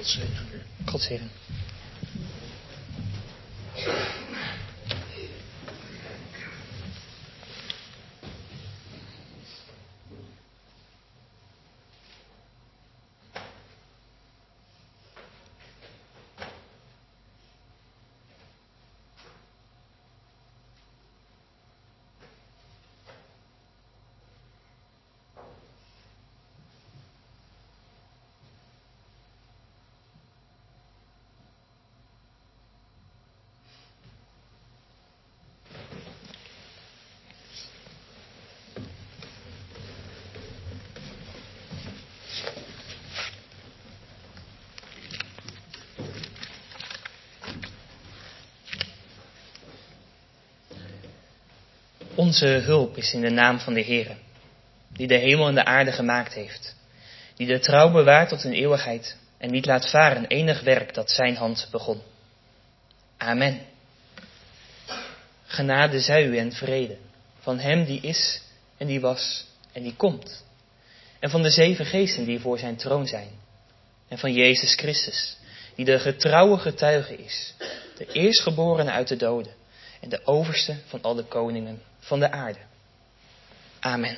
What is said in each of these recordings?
God zegen. Onze hulp is in de naam van de Heere, die de hemel en de aarde gemaakt heeft, die de trouw bewaart tot in eeuwigheid en niet laat varen enig werk dat zijn hand begon. Amen. Genade zij u en vrede van hem die is en die was en die komt, en van de 7 geesten die voor zijn troon zijn, en van Jezus Christus, die de getrouwe getuige is, de eerstgeborene uit de doden en de overste van al de koningen van de aarde. Amen.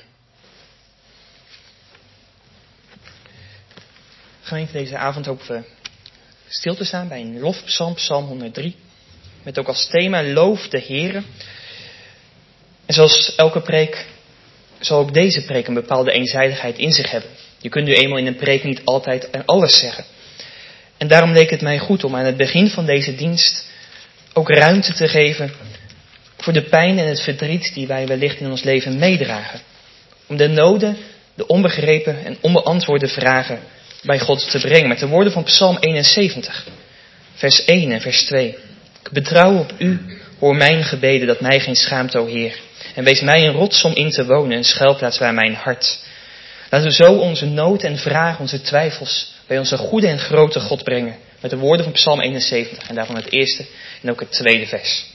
Gemeente, deze avond hopen we stil te staan bij een lofpsalm, Psalm 103. Met ook als thema loof de Heere. En zoals elke preek zal ook deze preek een bepaalde eenzijdigheid in zich hebben. Je kunt nu eenmaal in een preek niet altijd en alles zeggen. En daarom leek het mij goed om aan het begin van deze dienst ook ruimte te geven voor de pijn en het verdriet die wij wellicht in ons leven meedragen. Om de noden, de onbegrepen en onbeantwoorde vragen bij God te brengen. Met de woorden van Psalm 71, vers 1 en vers 2. Ik betrouw op u, hoor mijn gebeden, dat mij geen schaamt, o Heer. En wees mij een rots om in te wonen, een schuilplaats waar mijn hart. Laten we zo onze nood en vragen, onze twijfels bij onze goede en grote God brengen. Met de woorden van Psalm 71 en daarvan het eerste en ook het tweede vers.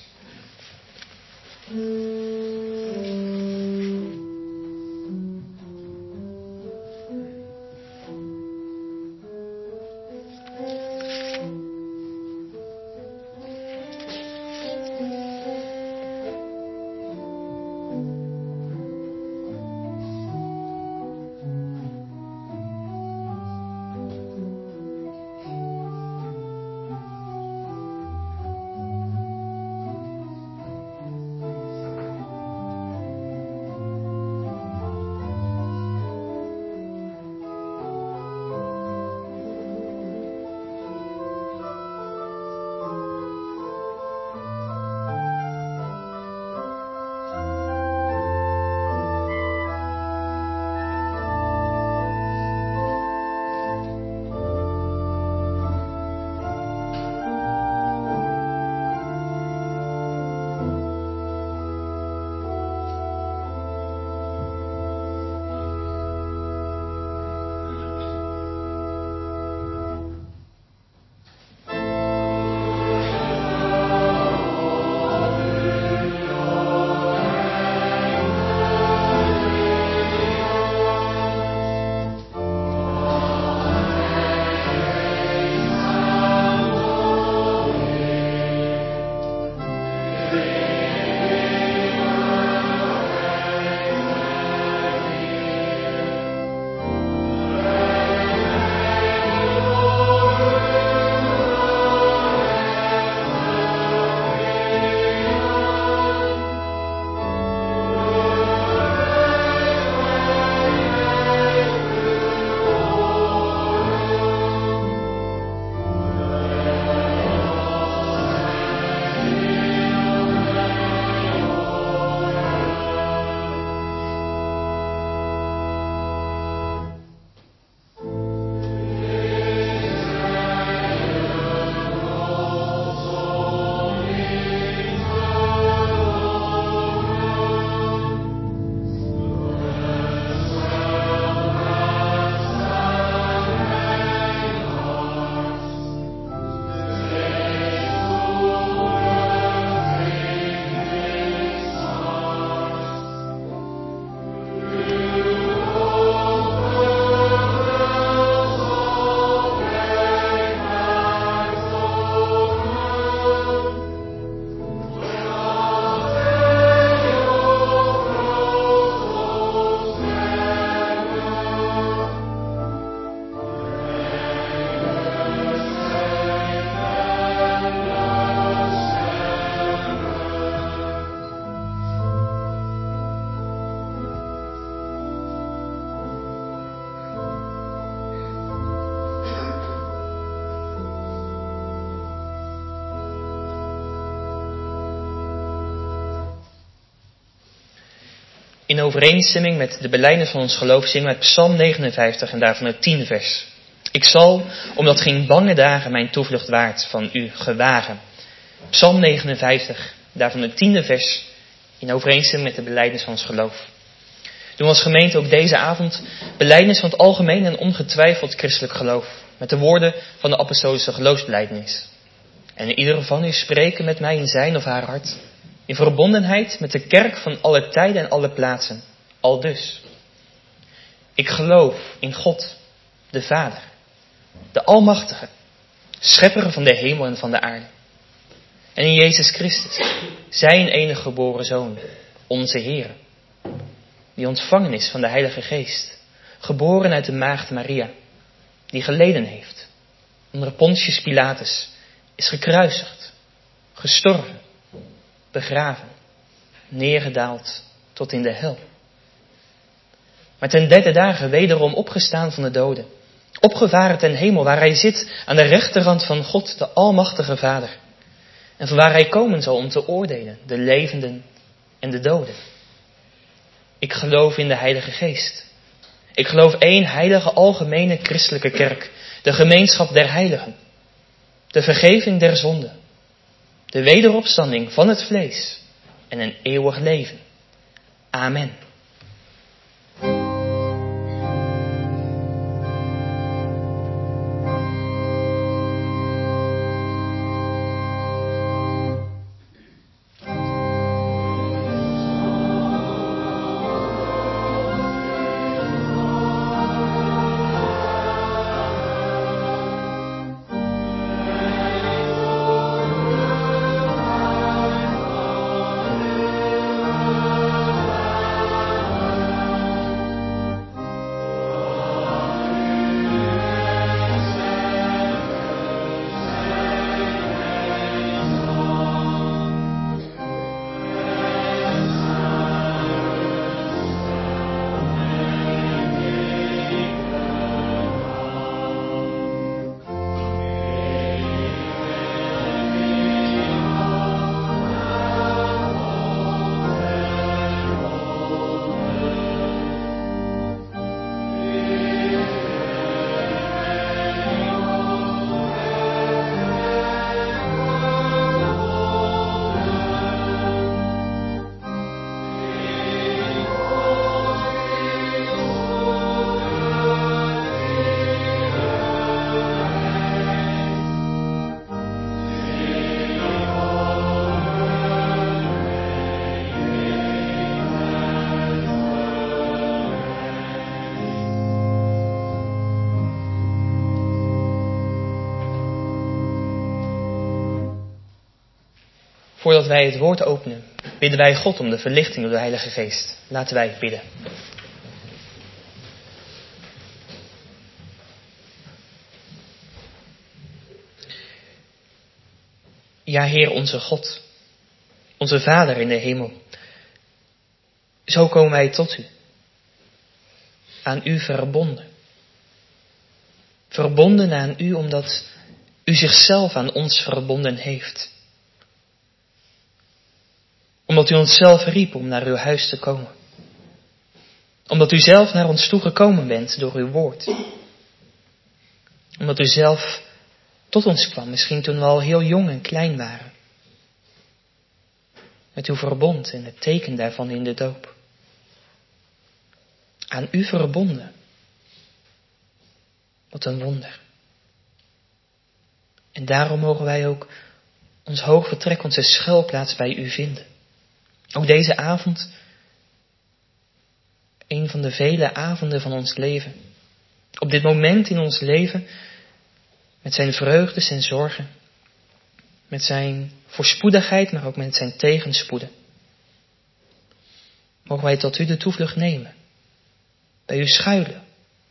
In overeenstemming met de belijdenis van ons geloof zingen wij Psalm 59 en daarvan het 10e vers. Ik zal, omdat geen bange dagen mijn toevlucht waard, van u gewagen. Psalm 59, daarvan het 10e vers, in overeenstemming met de belijdenis van ons geloof. Doen we als gemeente ook deze avond belijdenis van het algemeen en ongetwijfeld christelijk geloof, met de woorden van de apostolische geloofsbelijdenis. En ieder van u spreken met mij in zijn of haar hart, in verbondenheid met de kerk van alle tijden en alle plaatsen. Aldus. Ik geloof in God, de Vader, de Almachtige, schepper van de hemel en van de aarde. En in Jezus Christus, zijn enige geboren Zoon, onze Heer, die ontvangen is van de Heilige Geest, geboren uit de maagd Maria, die geleden heeft, onder Pontius Pilatus, is gekruisigd, gestorven, begraven, neergedaald tot in de hel. Maar ten derde dagen wederom opgestaan van de doden, opgevaren ten hemel, waar hij zit aan de rechterhand van God, de Almachtige Vader, en van waar hij komen zal om te oordelen, de levenden en de doden. Ik geloof in de Heilige Geest. Ik geloof één heilige algemene christelijke kerk, de gemeenschap der heiligen, de vergeving der zonden, de wederopstanding van het vlees en een eeuwig leven. Amen. Voordat wij het woord openen, bidden wij God om de verlichting door de Heilige Geest. Laten wij bidden. Ja, Heer, onze God, onze Vader in de hemel. Zo komen wij tot u. Aan u verbonden. Verbonden aan u omdat u zichzelf aan ons verbonden heeft. Omdat u ons zelf riep om naar uw huis te komen. Omdat u zelf naar ons toegekomen bent door uw woord. Omdat u zelf tot ons kwam, misschien toen we al heel jong en klein waren. Met uw verbond en het teken daarvan in de doop. Aan u verbonden. Wat een wonder. En daarom mogen wij ook ons hoog vertrek, onze schuilplaats bij u vinden. Ook deze avond, een van de vele avonden van ons leven. Op dit moment in ons leven, met zijn vreugdes en zorgen, met zijn voorspoedigheid, maar ook met zijn tegenspoeden. Mogen wij tot u de toevlucht nemen, bij u schuilen.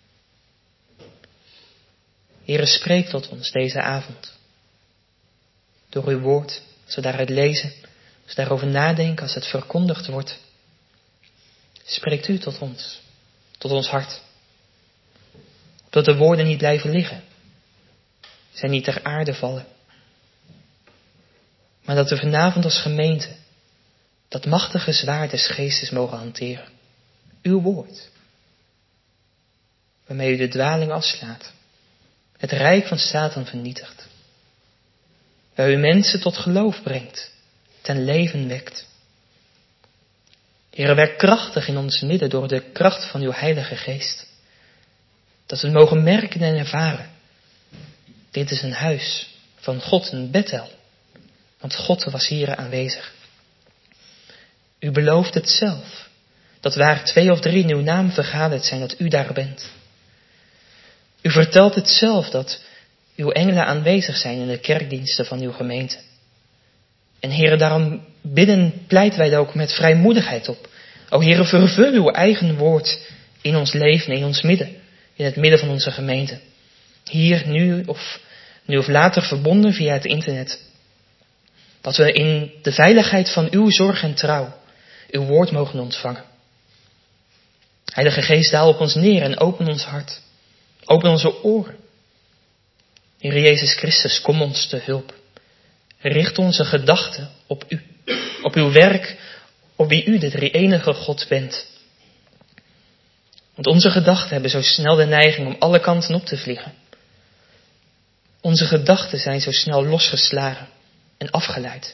Heere, spreek tot ons deze avond. Door uw woord, als we daaruit lezen, als we daarover nadenken, als het verkondigd wordt. Spreekt u tot ons hart. Dat de woorden niet blijven liggen. Zij niet ter aarde vallen. Maar dat we vanavond als gemeente dat machtige zwaard des geestes mogen hanteren. uw woord. Waarmee u de dwaling afslaat. Het rijk van Satan vernietigt. Waar u mensen tot geloof brengt. Ten leven wekt. Heere, werk krachtig in ons midden door de kracht van uw Heilige Geest. Dat we mogen merken en ervaren. Dit is een huis van God, een Bethel. Want God was hier aanwezig. U belooft het zelf. Dat waar 2 of 3 in uw naam vergaderd zijn, dat u daar bent. U vertelt het zelf dat uw engelen aanwezig zijn in de kerkdiensten van uw gemeente. En Heere, daarom bidden pleiten wij daar ook met vrijmoedigheid op. O Heere, vervul uw eigen woord in ons leven, in ons midden. In het midden van onze gemeente. Hier, nu of later verbonden via het internet. Dat we in de veiligheid van uw zorg en trouw uw woord mogen ontvangen. Heilige Geest, daal op ons neer en open ons hart. Open onze oren. Heere Jezus Christus, kom ons te hulp. Richt onze gedachten op u. Op uw werk, op wie u, de drie-enige God, bent. Want onze gedachten hebben zo snel de neiging om alle kanten op te vliegen. Onze gedachten zijn zo snel losgeslagen en afgeleid.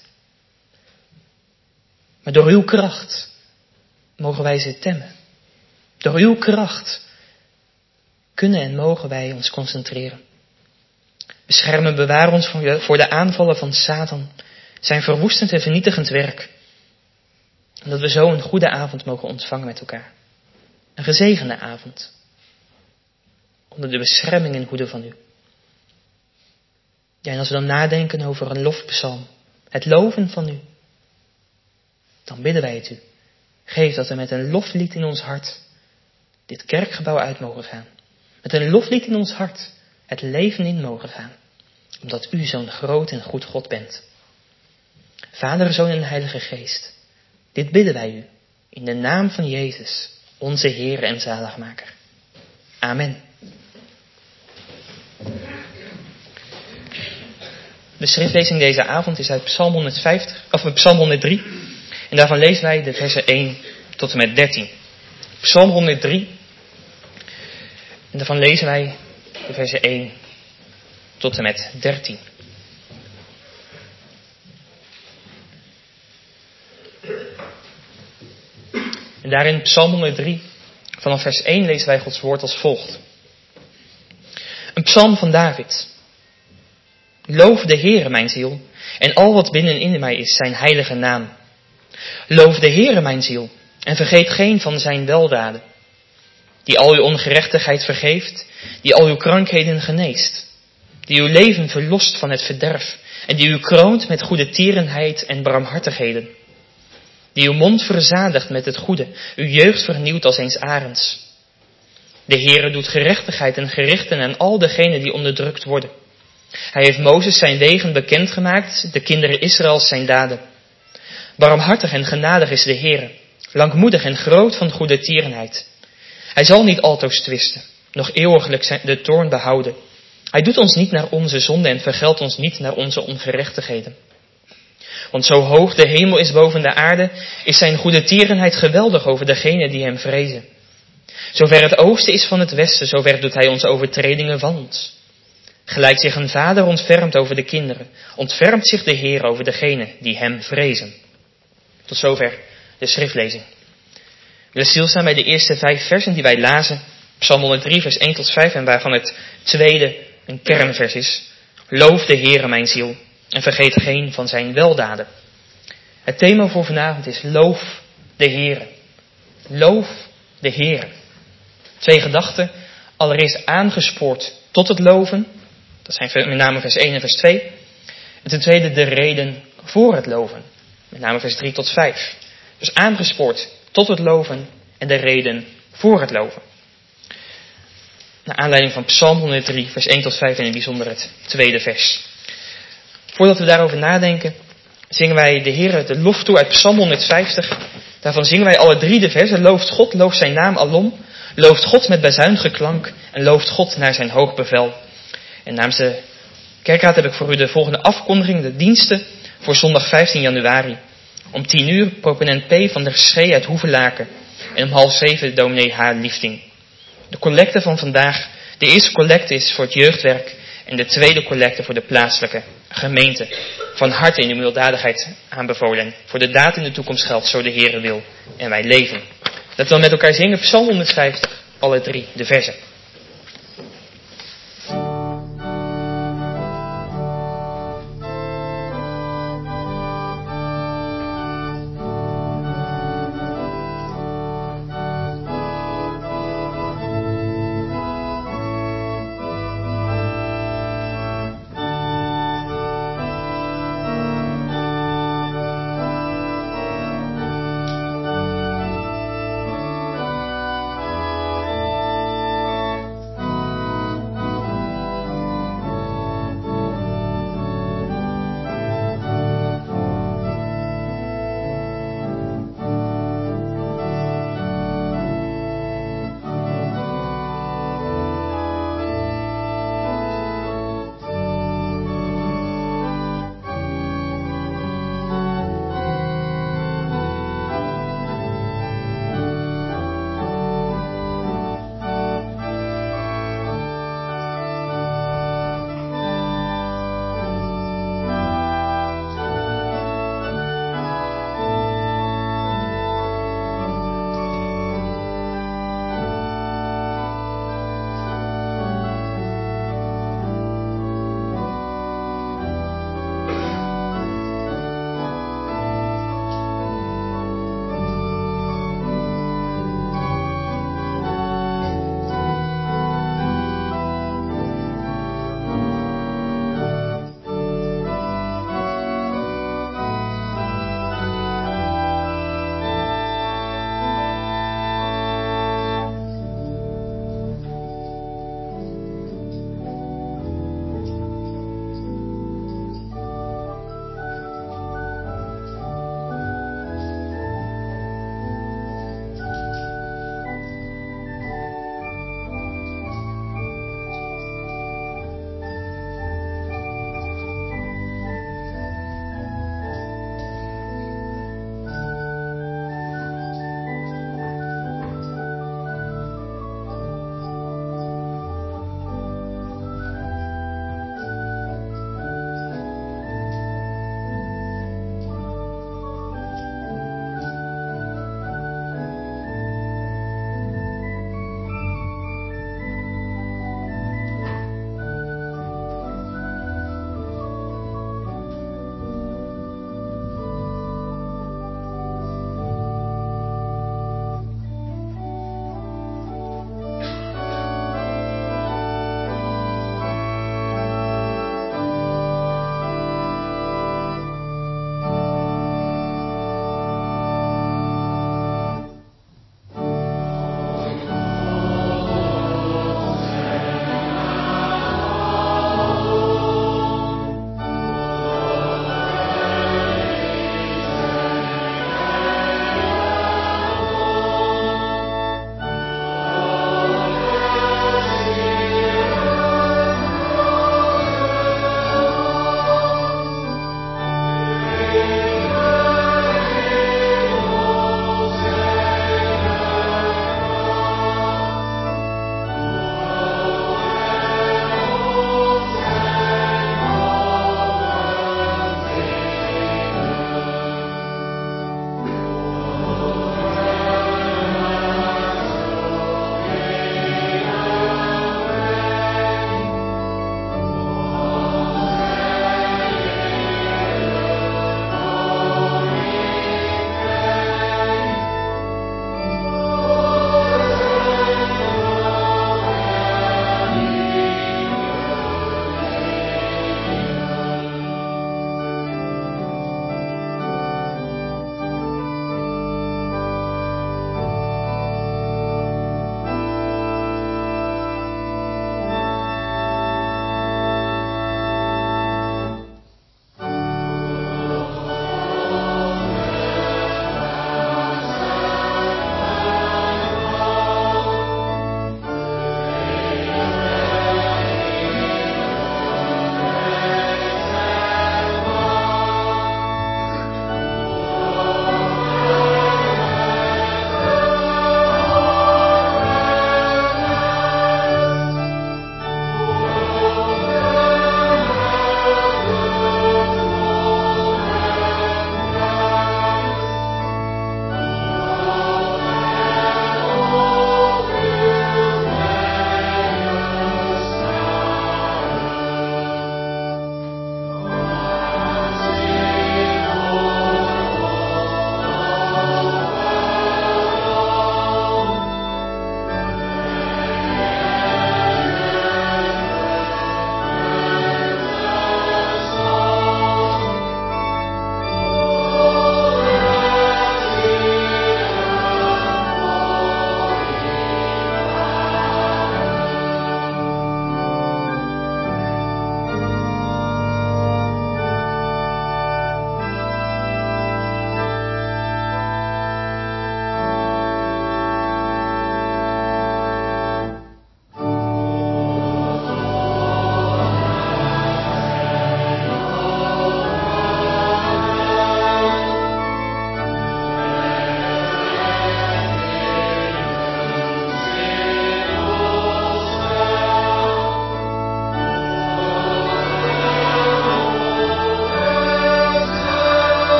Maar door uw kracht mogen wij ze temmen. Door uw kracht kunnen en mogen wij ons concentreren. Bescherm en bewaar ons voor de aanvallen van Satan, zijn verwoestend en vernietigend werk. En dat we zo een goede avond mogen ontvangen met elkaar. Een gezegende avond. Onder de bescherming en hoede van u. Ja, en als we dan nadenken over een lofpsalm, het loven van u, dan bidden wij het u. Geef dat we met een loflied in ons hart dit kerkgebouw uit mogen gaan. Met een loflied in ons hart het leven in mogen gaan. Omdat u zo'n groot en goed God bent. Vader, Zoon en Heilige Geest. Dit bidden wij u. In de naam van Jezus, onze Heer en Zaligmaker. Amen. De schriftlezing deze avond is uit Psalm 103. En daarvan lezen wij de versen 1 tot en met 13. Psalm 103. En daarvan lezen wij de versen 1 tot en met 13. En daarin Psalm 103, vanaf vers 1 lezen wij Gods woord als volgt. Een psalm van David. Loof de Heere, mijn ziel, en al wat binnenin mij is, zijn heilige naam. Loof de Heere, mijn ziel, en vergeet geen van zijn weldaden. Die al uw ongerechtigheid vergeeft, die al uw krankheden geneest. Die uw leven verlost van het verderf, en die u kroont met goede tierenheid en barmhartigheden. Die uw mond verzadigt met het goede, uw jeugd vernieuwt als eens arends. De Heere doet gerechtigheid en gerichten aan al degenen die onderdrukt worden. Hij heeft Mozes zijn wegen bekendgemaakt, de kinderen Israëls zijn daden. Barmhartig en genadig is de Heere, langmoedig en groot van goede tierenheid. Hij zal niet altoos twisten, nog eeuwiglijk de toorn behouden. Hij doet ons niet naar onze zonde en vergeldt ons niet naar onze ongerechtigheden. Want zo hoog de hemel is boven de aarde, is zijn goede tierenheid geweldig over degenen die hem vrezen. Zover het oosten is van het westen, zover doet hij onze overtredingen van ons. Gelijk zich een vader ontfermt over de kinderen, ontfermt zich de Heer over degenen die hem vrezen. Tot zover de schriftlezing. We willen stilstaan bij de eerste 5 versen die wij lazen. Psalm 103 vers 1 tot 5 en waarvan het tweede een kernvers is. Loof de Heere mijn ziel en vergeet geen van zijn weldaden. Het thema voor vanavond is loof de Heere. Loof de Heere. 2 gedachten. Allereerst aangespoord tot het loven. Dat zijn met name vers 1 en vers 2. En ten tweede de reden voor het loven. Met name vers 3 tot 5. Dus aangespoord tot het loven en de reden voor het loven. Naar aanleiding van Psalm 103 vers 1 tot 5 en in het bijzonder het tweede vers. Voordat we daarover nadenken, zingen wij de Heer de lof toe uit Psalm 150. Daarvan zingen wij alle 3 de versen. Looft God, looft zijn naam alom. Looft God met bazuingeklank en looft God naar zijn hoog bevel. En namens de kerkraad heb ik voor u de volgende afkondiging, de diensten voor zondag 15 januari. Om 10 uur proponent P. van der Schee uit Hoevelaken En om 6:30 de dominee haar liefding. De collecte van vandaag, de eerste collecte is voor het jeugdwerk en de tweede collecte voor de plaatselijke gemeente. Van harte in de milddadigheid aanbevolen. Voor de daad in de toekomst geldt, zo de Heere wil en wij leven. Dat we met elkaar zingen, Psalm 150, alle 3 de verzen.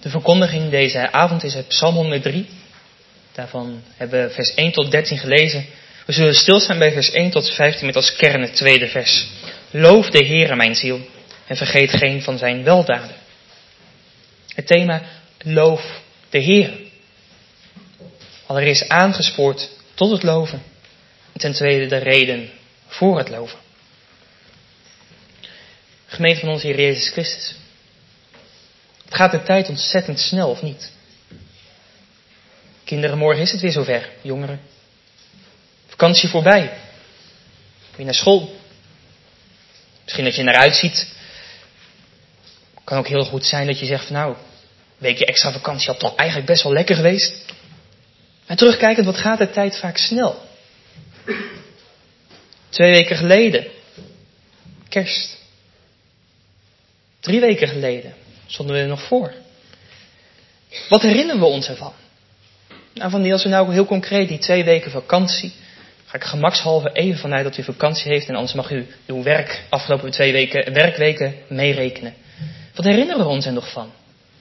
De verkondiging deze avond is uit Psalm 103. Daarvan hebben we vers 1 tot 13 gelezen. We zullen stilstaan bij vers 1 tot 15 met als kern het tweede vers. Loof de Heere mijn ziel en vergeet geen van zijn weldaden. Het thema loof de Heere. Allereerst aangespoord tot het loven. En ten tweede de reden voor het loven. Gemeente van onze Heer Jezus Christus. Het gaat de tijd ontzettend snel, of niet? Kinderen, morgen is het weer zover. Jongeren. Vakantie voorbij. Weer naar school. Misschien dat je naar uitziet. Kan ook heel goed zijn dat je zegt van nou, een weekje extra vakantie had toch eigenlijk best wel lekker geweest. Maar terugkijkend, wat gaat de tijd vaak snel. 2 weken geleden. Kerst. 3 weken geleden. Stonden we er nog voor. Wat herinneren we ons ervan? Nou, als we nou heel concreet die 2 weken vakantie. Ga ik gemakshalve even vanuit dat u vakantie heeft. En anders mag u uw werk afgelopen 2 weken, werkweken meerekenen. Wat herinneren we ons er nog van?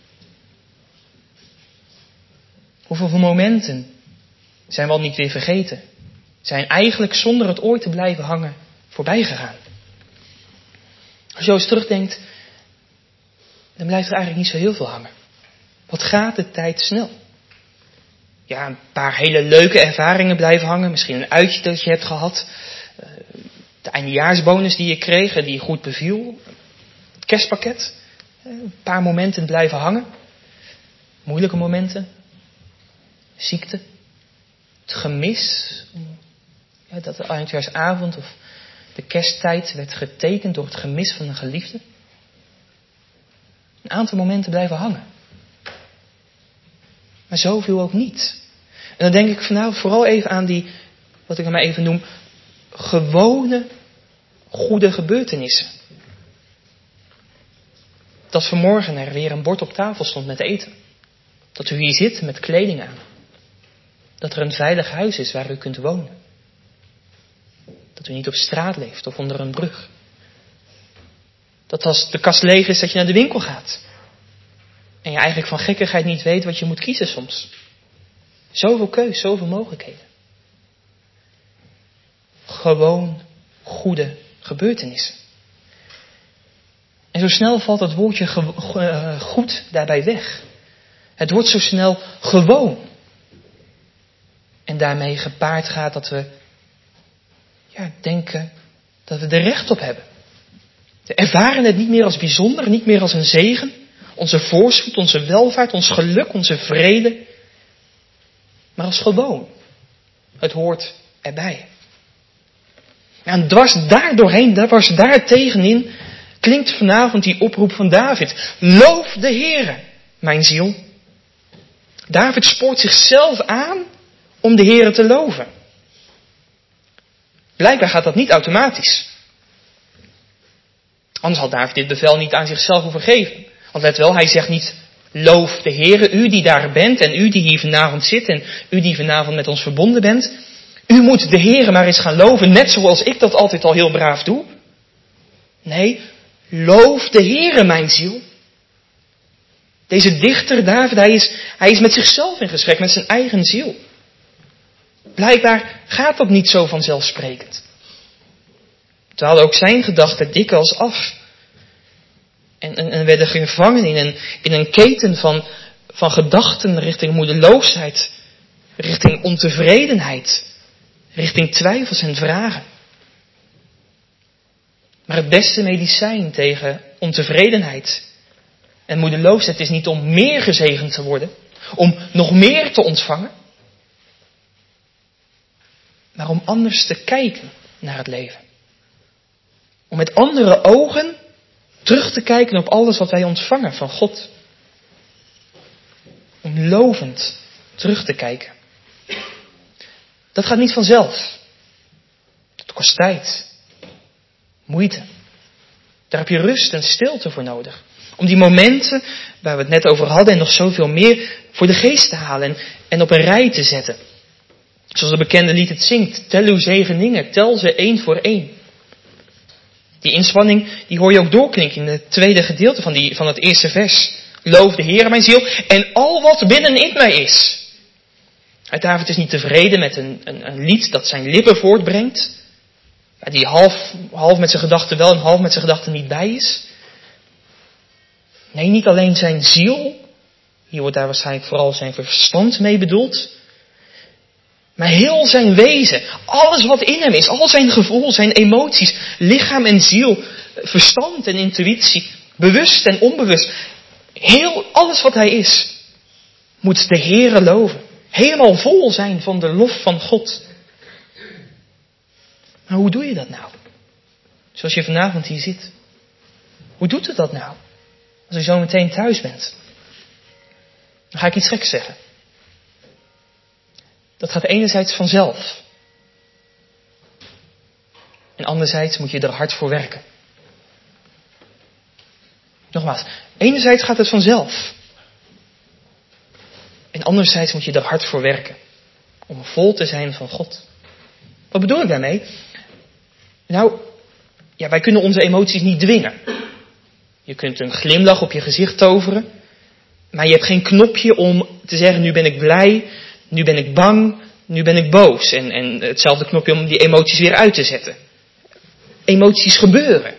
Hoeveel momenten zijn we al niet weer vergeten? Zijn eigenlijk zonder het ooit te blijven hangen voorbij gegaan? Als je eens terugdenkt, dan blijft er eigenlijk niet zo heel veel hangen. Wat gaat de tijd snel? Ja, een paar hele leuke ervaringen blijven hangen. Misschien een uitje dat je hebt gehad. De eindejaarsbonus die je kreeg, die je goed beviel. Het kerstpakket. Een paar momenten blijven hangen. Moeilijke momenten. Ziekte. Het gemis. Ja, dat de eindejaarsavond of de kersttijd werd getekend door het gemis van een geliefde. Een aantal momenten blijven hangen. Maar zoveel ook niet. En dan denk ik vanavond vooral even aan die, wat ik maar even noem, gewone goede gebeurtenissen. Dat vanmorgen er weer een bord op tafel stond met eten. Dat u hier zit met kleding aan. Dat er een veilig huis is waar u kunt wonen. Dat u niet op straat leeft of onder een brug. Dat als de kast leeg is dat je naar de winkel gaat. En je eigenlijk van gekkigheid niet weet wat je moet kiezen soms. Zoveel keus, zoveel mogelijkheden. Gewoon goede gebeurtenissen. En zo snel valt het woordje goed daarbij weg. Het wordt zo snel gewoon. En daarmee gepaard gaat dat we denken dat we er recht op hebben. We ervaren het niet meer als bijzonder, niet meer als een zegen. Onze voorspoed, onze welvaart, ons geluk, onze vrede. Maar als gewoon. Het hoort erbij. En dwars daar doorheen, dwars daar tegenin, klinkt vanavond die oproep van David. Loof de Heere, mijn ziel. David spoort zichzelf aan om de Heere te loven. Blijkbaar gaat dat niet automatisch. Anders had David dit bevel niet aan zichzelf hoeven geven. Want let wel, hij zegt niet, loof de Heere, u die daar bent en u die hier vanavond zit en u die vanavond met ons verbonden bent. U moet de Heere maar eens gaan loven, net zoals ik dat altijd al heel braaf doe. Nee, loof de Heere, mijn ziel. Deze dichter David, hij is met zichzelf in gesprek, met zijn eigen ziel. Blijkbaar gaat dat niet zo vanzelfsprekend. Terwijl ook zijn gedachten dikwijls af. En werden gevangen in een keten van gedachten richting moedeloosheid, richting ontevredenheid, richting twijfels en vragen. Maar het beste medicijn tegen ontevredenheid en moedeloosheid is niet om meer gezegend te worden, om nog meer te ontvangen, maar om anders te kijken naar het leven. Om met andere ogen terug te kijken op alles wat wij ontvangen van God. Om lovend terug te kijken. Dat gaat niet vanzelf. Dat kost tijd. Moeite. Daar heb je rust en stilte voor nodig. Om die momenten waar we het net over hadden en nog zoveel meer voor de geest te halen en op een rij te zetten. Zoals het bekende lied het zingt. Tel uw zegeningen, tel ze 1 voor 1. Die inspanning die hoor je ook doorklinken in het tweede gedeelte van het eerste vers. Loof de Heere mijn ziel en al wat binnenin mij is. David is niet tevreden met een lied dat zijn lippen voortbrengt. Die half met zijn gedachten wel en half met zijn gedachten niet bij is. Nee, niet alleen zijn ziel. Hier wordt daar waarschijnlijk vooral zijn verstand mee bedoeld. Maar heel zijn wezen. Alles wat in hem is. Al zijn gevoel, zijn emoties. Lichaam en ziel. Verstand en intuïtie. Bewust en onbewust. Heel alles wat hij is. Moet de Heere loven. Helemaal vol zijn van de lof van God. Maar hoe doe je dat nou? Zoals je vanavond hier zit. Hoe doet het dat nou? Als je zo meteen thuis bent. Dan ga ik iets geks zeggen. Dat gaat enerzijds vanzelf. En anderzijds moet je er hard voor werken. Nogmaals, enerzijds gaat het vanzelf. En anderzijds moet je er hard voor werken. Om vol te zijn van God. Wat bedoel ik daarmee? Nou, ja, wij kunnen onze emoties niet dwingen. Je kunt een glimlach op je gezicht toveren. Maar je hebt geen knopje om te zeggen, nu ben ik blij, nu ben ik bang, nu ben ik boos. En hetzelfde knopje om die emoties weer uit te zetten. Emoties gebeuren.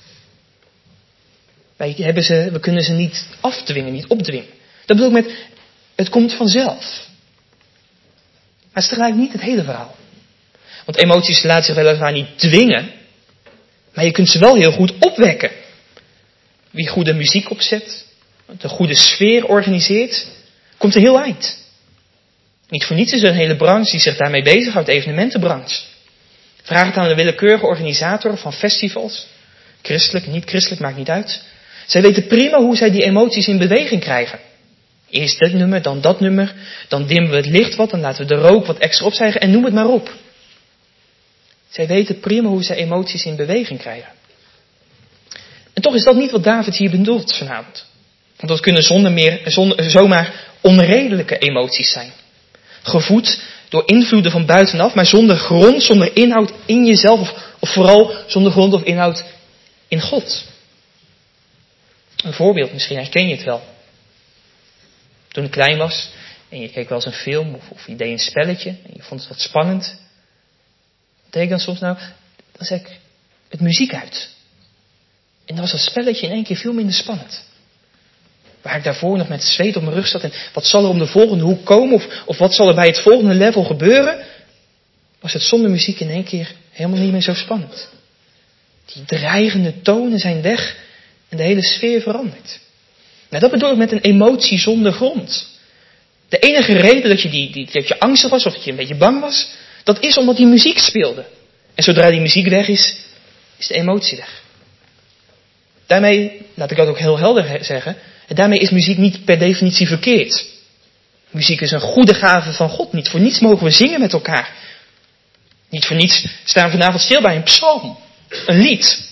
We kunnen ze niet afdwingen, niet opdwingen. Dat bedoel ik met, het komt vanzelf. Maar het is tegelijk niet het hele verhaal. Want emoties laten zich weliswaar niet dwingen. Maar je kunt ze wel heel goed opwekken. Wie goede muziek opzet, de goede sfeer organiseert, komt een heel eind. Niet voor niets is er een hele branche die zich daarmee bezighoudt, de evenementenbranche. Vraag het aan de willekeurige organisator van festivals. Christelijk, niet christelijk, maakt niet uit. Zij weten prima hoe zij die emoties in beweging krijgen. Eerst dit nummer, dan dat nummer. Dan dimmen we het licht wat, dan laten we de rook wat extra opstijgen en noem het maar op. Zij weten prima hoe zij emoties in beweging krijgen. En toch is dat niet wat David hier bedoelt vanavond. Want dat kunnen zomaar onredelijke emoties zijn. Gevoed door invloeden van buitenaf, maar zonder grond, zonder inhoud in jezelf. Of vooral zonder grond of inhoud in God. Een voorbeeld, misschien herken je het wel. Toen ik klein was en je keek wel eens een film of je deed een spelletje en je vond het wat spannend. Wat deed ik dan soms nou? Dan zet ik het muziek uit. En dan was dat spelletje in één keer veel minder spannend. Waar ik daarvoor nog met zweet op mijn rug zat en wat zal er om de volgende hoek komen of wat zal er bij het volgende level gebeuren, was het zonder muziek in één keer helemaal niet meer zo spannend. Die dreigende tonen zijn weg en de hele sfeer verandert. Nou, dat bedoel ik met een emotie zonder grond. De enige reden dat je angstig was of dat je een beetje bang was, dat is omdat die muziek speelde. En zodra die muziek weg is, is de emotie weg. Daarmee, laat ik dat ook heel helder zeggen, daarmee is muziek niet per definitie verkeerd. Muziek is een goede gave van God. Niet voor niets mogen we zingen met elkaar. Niet voor niets staan we vanavond stil bij een psalm, een lied.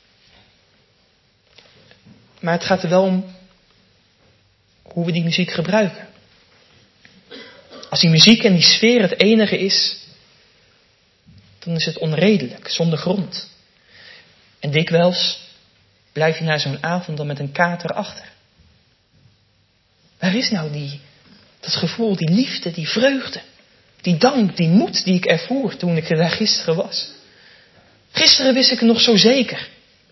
Maar het gaat er wel om hoe we die muziek gebruiken. Als die muziek en die sfeer het enige is, dan is het onredelijk, zonder grond. En dikwijls blijf je na zo'n avond dan met een kater achter. Waar is nou dat gevoel, die liefde, die vreugde, die dank, die moed die ik ervoer toen ik er daar gisteren was? Gisteren wist ik het nog zo zeker.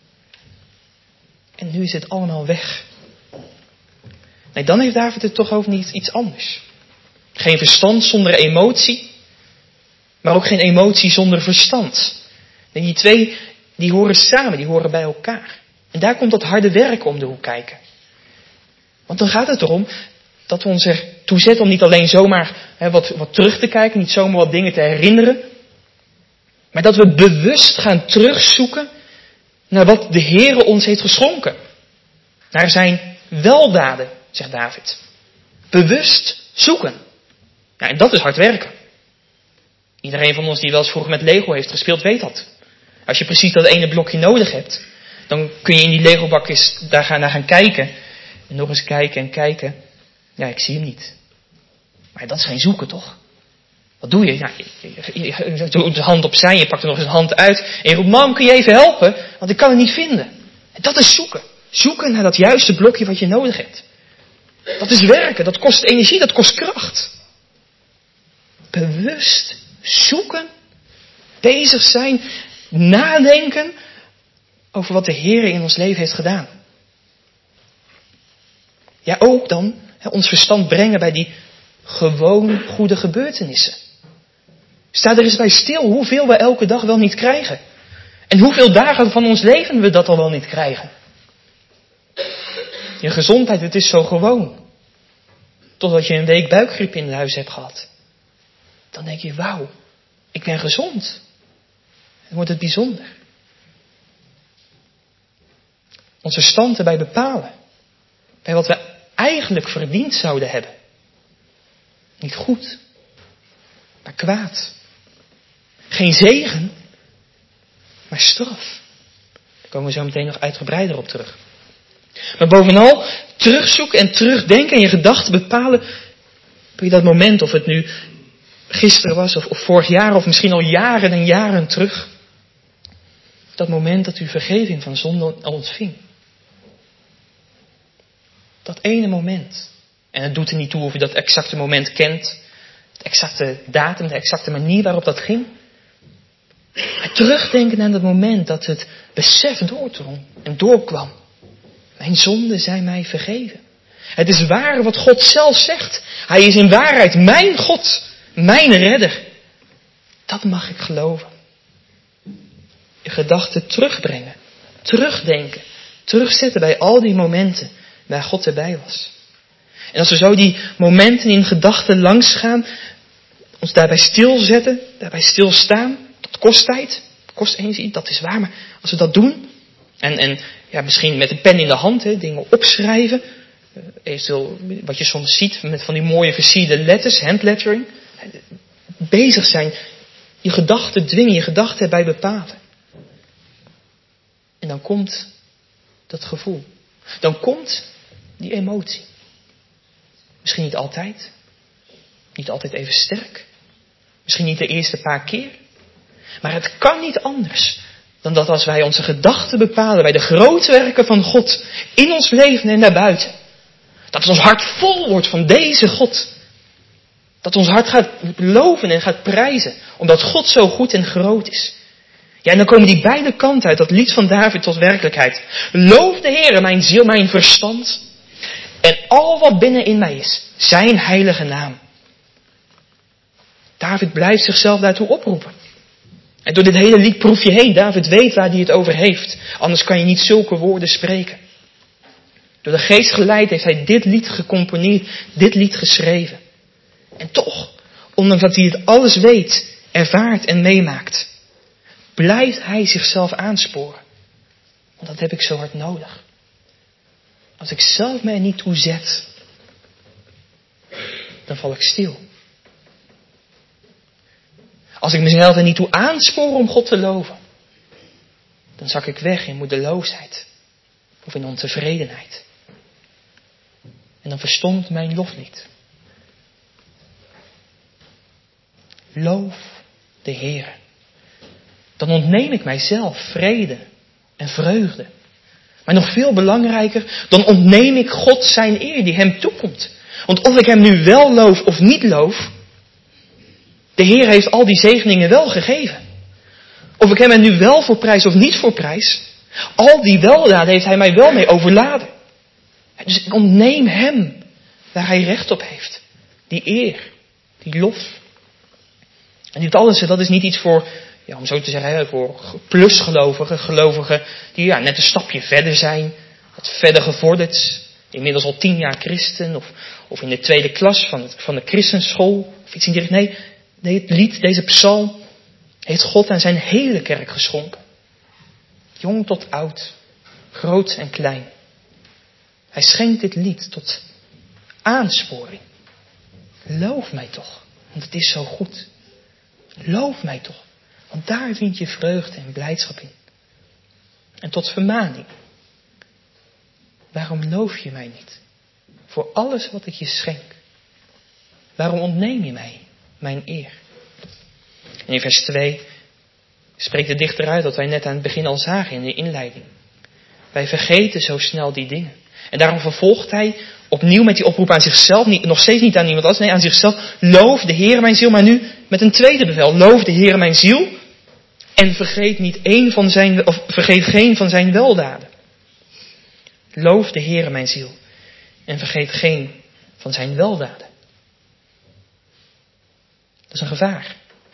En nu is het allemaal weg. Nee, dan heeft David het toch over iets anders. Geen verstand zonder emotie, maar ook geen emotie zonder verstand. Nee, die twee, die horen samen, die horen bij elkaar. En daar komt dat harde werk om de hoek kijken. Want dan gaat het erom dat we ons ertoe zetten om niet alleen zomaar wat terug te kijken, niet zomaar wat dingen te herinneren, maar dat we bewust gaan terugzoeken naar wat de Heere ons heeft geschonken. Naar zijn weldaden, zegt David. Bewust zoeken. Nou, en dat is hard werken. Iedereen van ons die wel eens vroeger met Lego heeft gespeeld, weet dat. Als je precies dat ene blokje nodig hebt, dan kun je in die Lego-bak eens naar gaan kijken. En nog eens kijken en kijken. Ja, ik zie hem niet. Maar dat is geen zoeken, toch? Wat doe je? Ja, je doet de hand opzij, je pakt er nog eens een hand uit. En je roept, mam, kun je even helpen? Want ik kan het niet vinden. En dat is zoeken. Zoeken naar dat juiste blokje wat je nodig hebt. Dat is werken, dat kost energie, dat kost kracht. Bewust zoeken, bezig zijn, nadenken over wat de Heer in ons leven heeft gedaan. Ja, ook dan ons verstand brengen bij die gewoon goede gebeurtenissen. Sta er eens bij stil hoeveel we elke dag wel niet krijgen. En hoeveel dagen van ons leven we dat al wel niet krijgen. Je gezondheid, het is zo gewoon. Totdat je een week buikgriep in huis hebt gehad. Dan denk je, wauw, ik ben gezond. Dan wordt het bijzonder. Onze stand erbij bepalen. Bij wat we eigenlijk verdiend zouden hebben. Niet goed, maar kwaad. Geen zegen, maar straf. Daar komen we zo meteen nog uitgebreider op terug. Maar bovenal, terugzoeken en terugdenken en je gedachten bepalen. Bij dat moment, of het nu gisteren was of vorig jaar of misschien al jaren en jaren terug. Dat moment dat u vergeving van zonde ontving. Dat ene moment. En het doet er niet toe of u dat exacte moment kent. De exacte datum, de exacte manier waarop dat ging. Maar terugdenken aan dat moment dat het besef doordrong en doorkwam. Mijn zonden zijn mij vergeven. Het is waar wat God zelf zegt. Hij is in waarheid mijn God, mijn redder. Dat mag ik geloven. Je gedachten terugbrengen, terugdenken, terugzetten bij al die momenten waar God erbij was. En als we zo die momenten in gedachten langs gaan, ons daarbij stilzetten, daarbij stilstaan, dat kost tijd, dat kost energie, dat is waar. Maar als we dat doen, en ja, misschien met een pen in de hand, dingen opschrijven, eventueel wat je soms ziet met van die mooie versierde letters, handlettering, bezig zijn, je gedachten dwingen, je gedachten erbij bepalen. En dan komt dat gevoel. Dan komt die emotie. Misschien niet altijd. Niet altijd even sterk. Misschien niet de eerste paar keer. Maar het kan niet anders dan dat als wij onze gedachten bepalen bij de grote werken van God in ons leven en daarbuiten. Dat ons hart vol wordt van deze God. Dat ons hart gaat loven en gaat prijzen. Omdat God zo goed en groot is. Ja, en dan komen die beide kanten uit dat lied van David tot werkelijkheid. Loof de Heere, mijn ziel, mijn verstand. En al wat binnenin mij is, zijn heilige naam. David blijft zichzelf daartoe oproepen. En door dit hele lied proef je heen. David weet waar hij het over heeft. Anders kan je niet zulke woorden spreken. Door de geest geleid heeft hij dit lied gecomponeerd. Dit lied geschreven. En toch, ondanks dat hij het alles weet, ervaart en meemaakt, blijft hij zichzelf aansporen. Want dat heb ik zo hard nodig. Als ik zelf mij er niet toe zet, dan val ik stil. Als ik mezelf er niet toe aanspoor om God te loven, dan zak ik weg in moedeloosheid of in ontevredenheid. En dan verstomt mijn lof niet. Loof de Heere. Dan ontneem ik mijzelf vrede en vreugde. Maar nog veel belangrijker, dan ontneem ik God zijn eer die hem toekomt. Want of ik hem nu wel loof of niet loof, de Heer heeft al die zegeningen wel gegeven. Of ik hem er nu wel voor prijs of niet voor prijs, al die weldaden heeft hij mij wel mee overladen. Dus ik ontneem hem waar hij recht op heeft. Die eer, die lof. En dit alles, dat is niet iets voor, ja, om zo te zeggen, voor plusgelovigen, gelovigen die net een stapje verder zijn, wat verder gevorderd, inmiddels al 10 jaar christen, of in de 2e klas van de christenschool, of iets in die richting. Nee, het lied, deze psalm, heeft God aan zijn hele kerk geschonken. Jong tot oud, groot en klein. Hij schenkt dit lied tot aansporing. Loof mij toch, want het is zo goed. Loof mij toch, want daar vind je vreugde en blijdschap in. En tot vermaning. Waarom loof je mij niet? Voor alles wat ik je schenk. Waarom ontneem je mij mijn eer? En in vers 2 spreekt de dichter uit wat wij net aan het begin al zagen in de inleiding. Wij vergeten zo snel die dingen. En daarom vervolgt hij opnieuw met die oproep aan zichzelf, nog steeds niet aan iemand anders, nee, aan zichzelf. Loof de Heere mijn ziel, maar nu met een tweede bevel. Loof de Heere mijn ziel en vergeet geen van zijn weldaden. Loof de Heere mijn ziel en vergeet geen van zijn weldaden. Dat is een gevaar.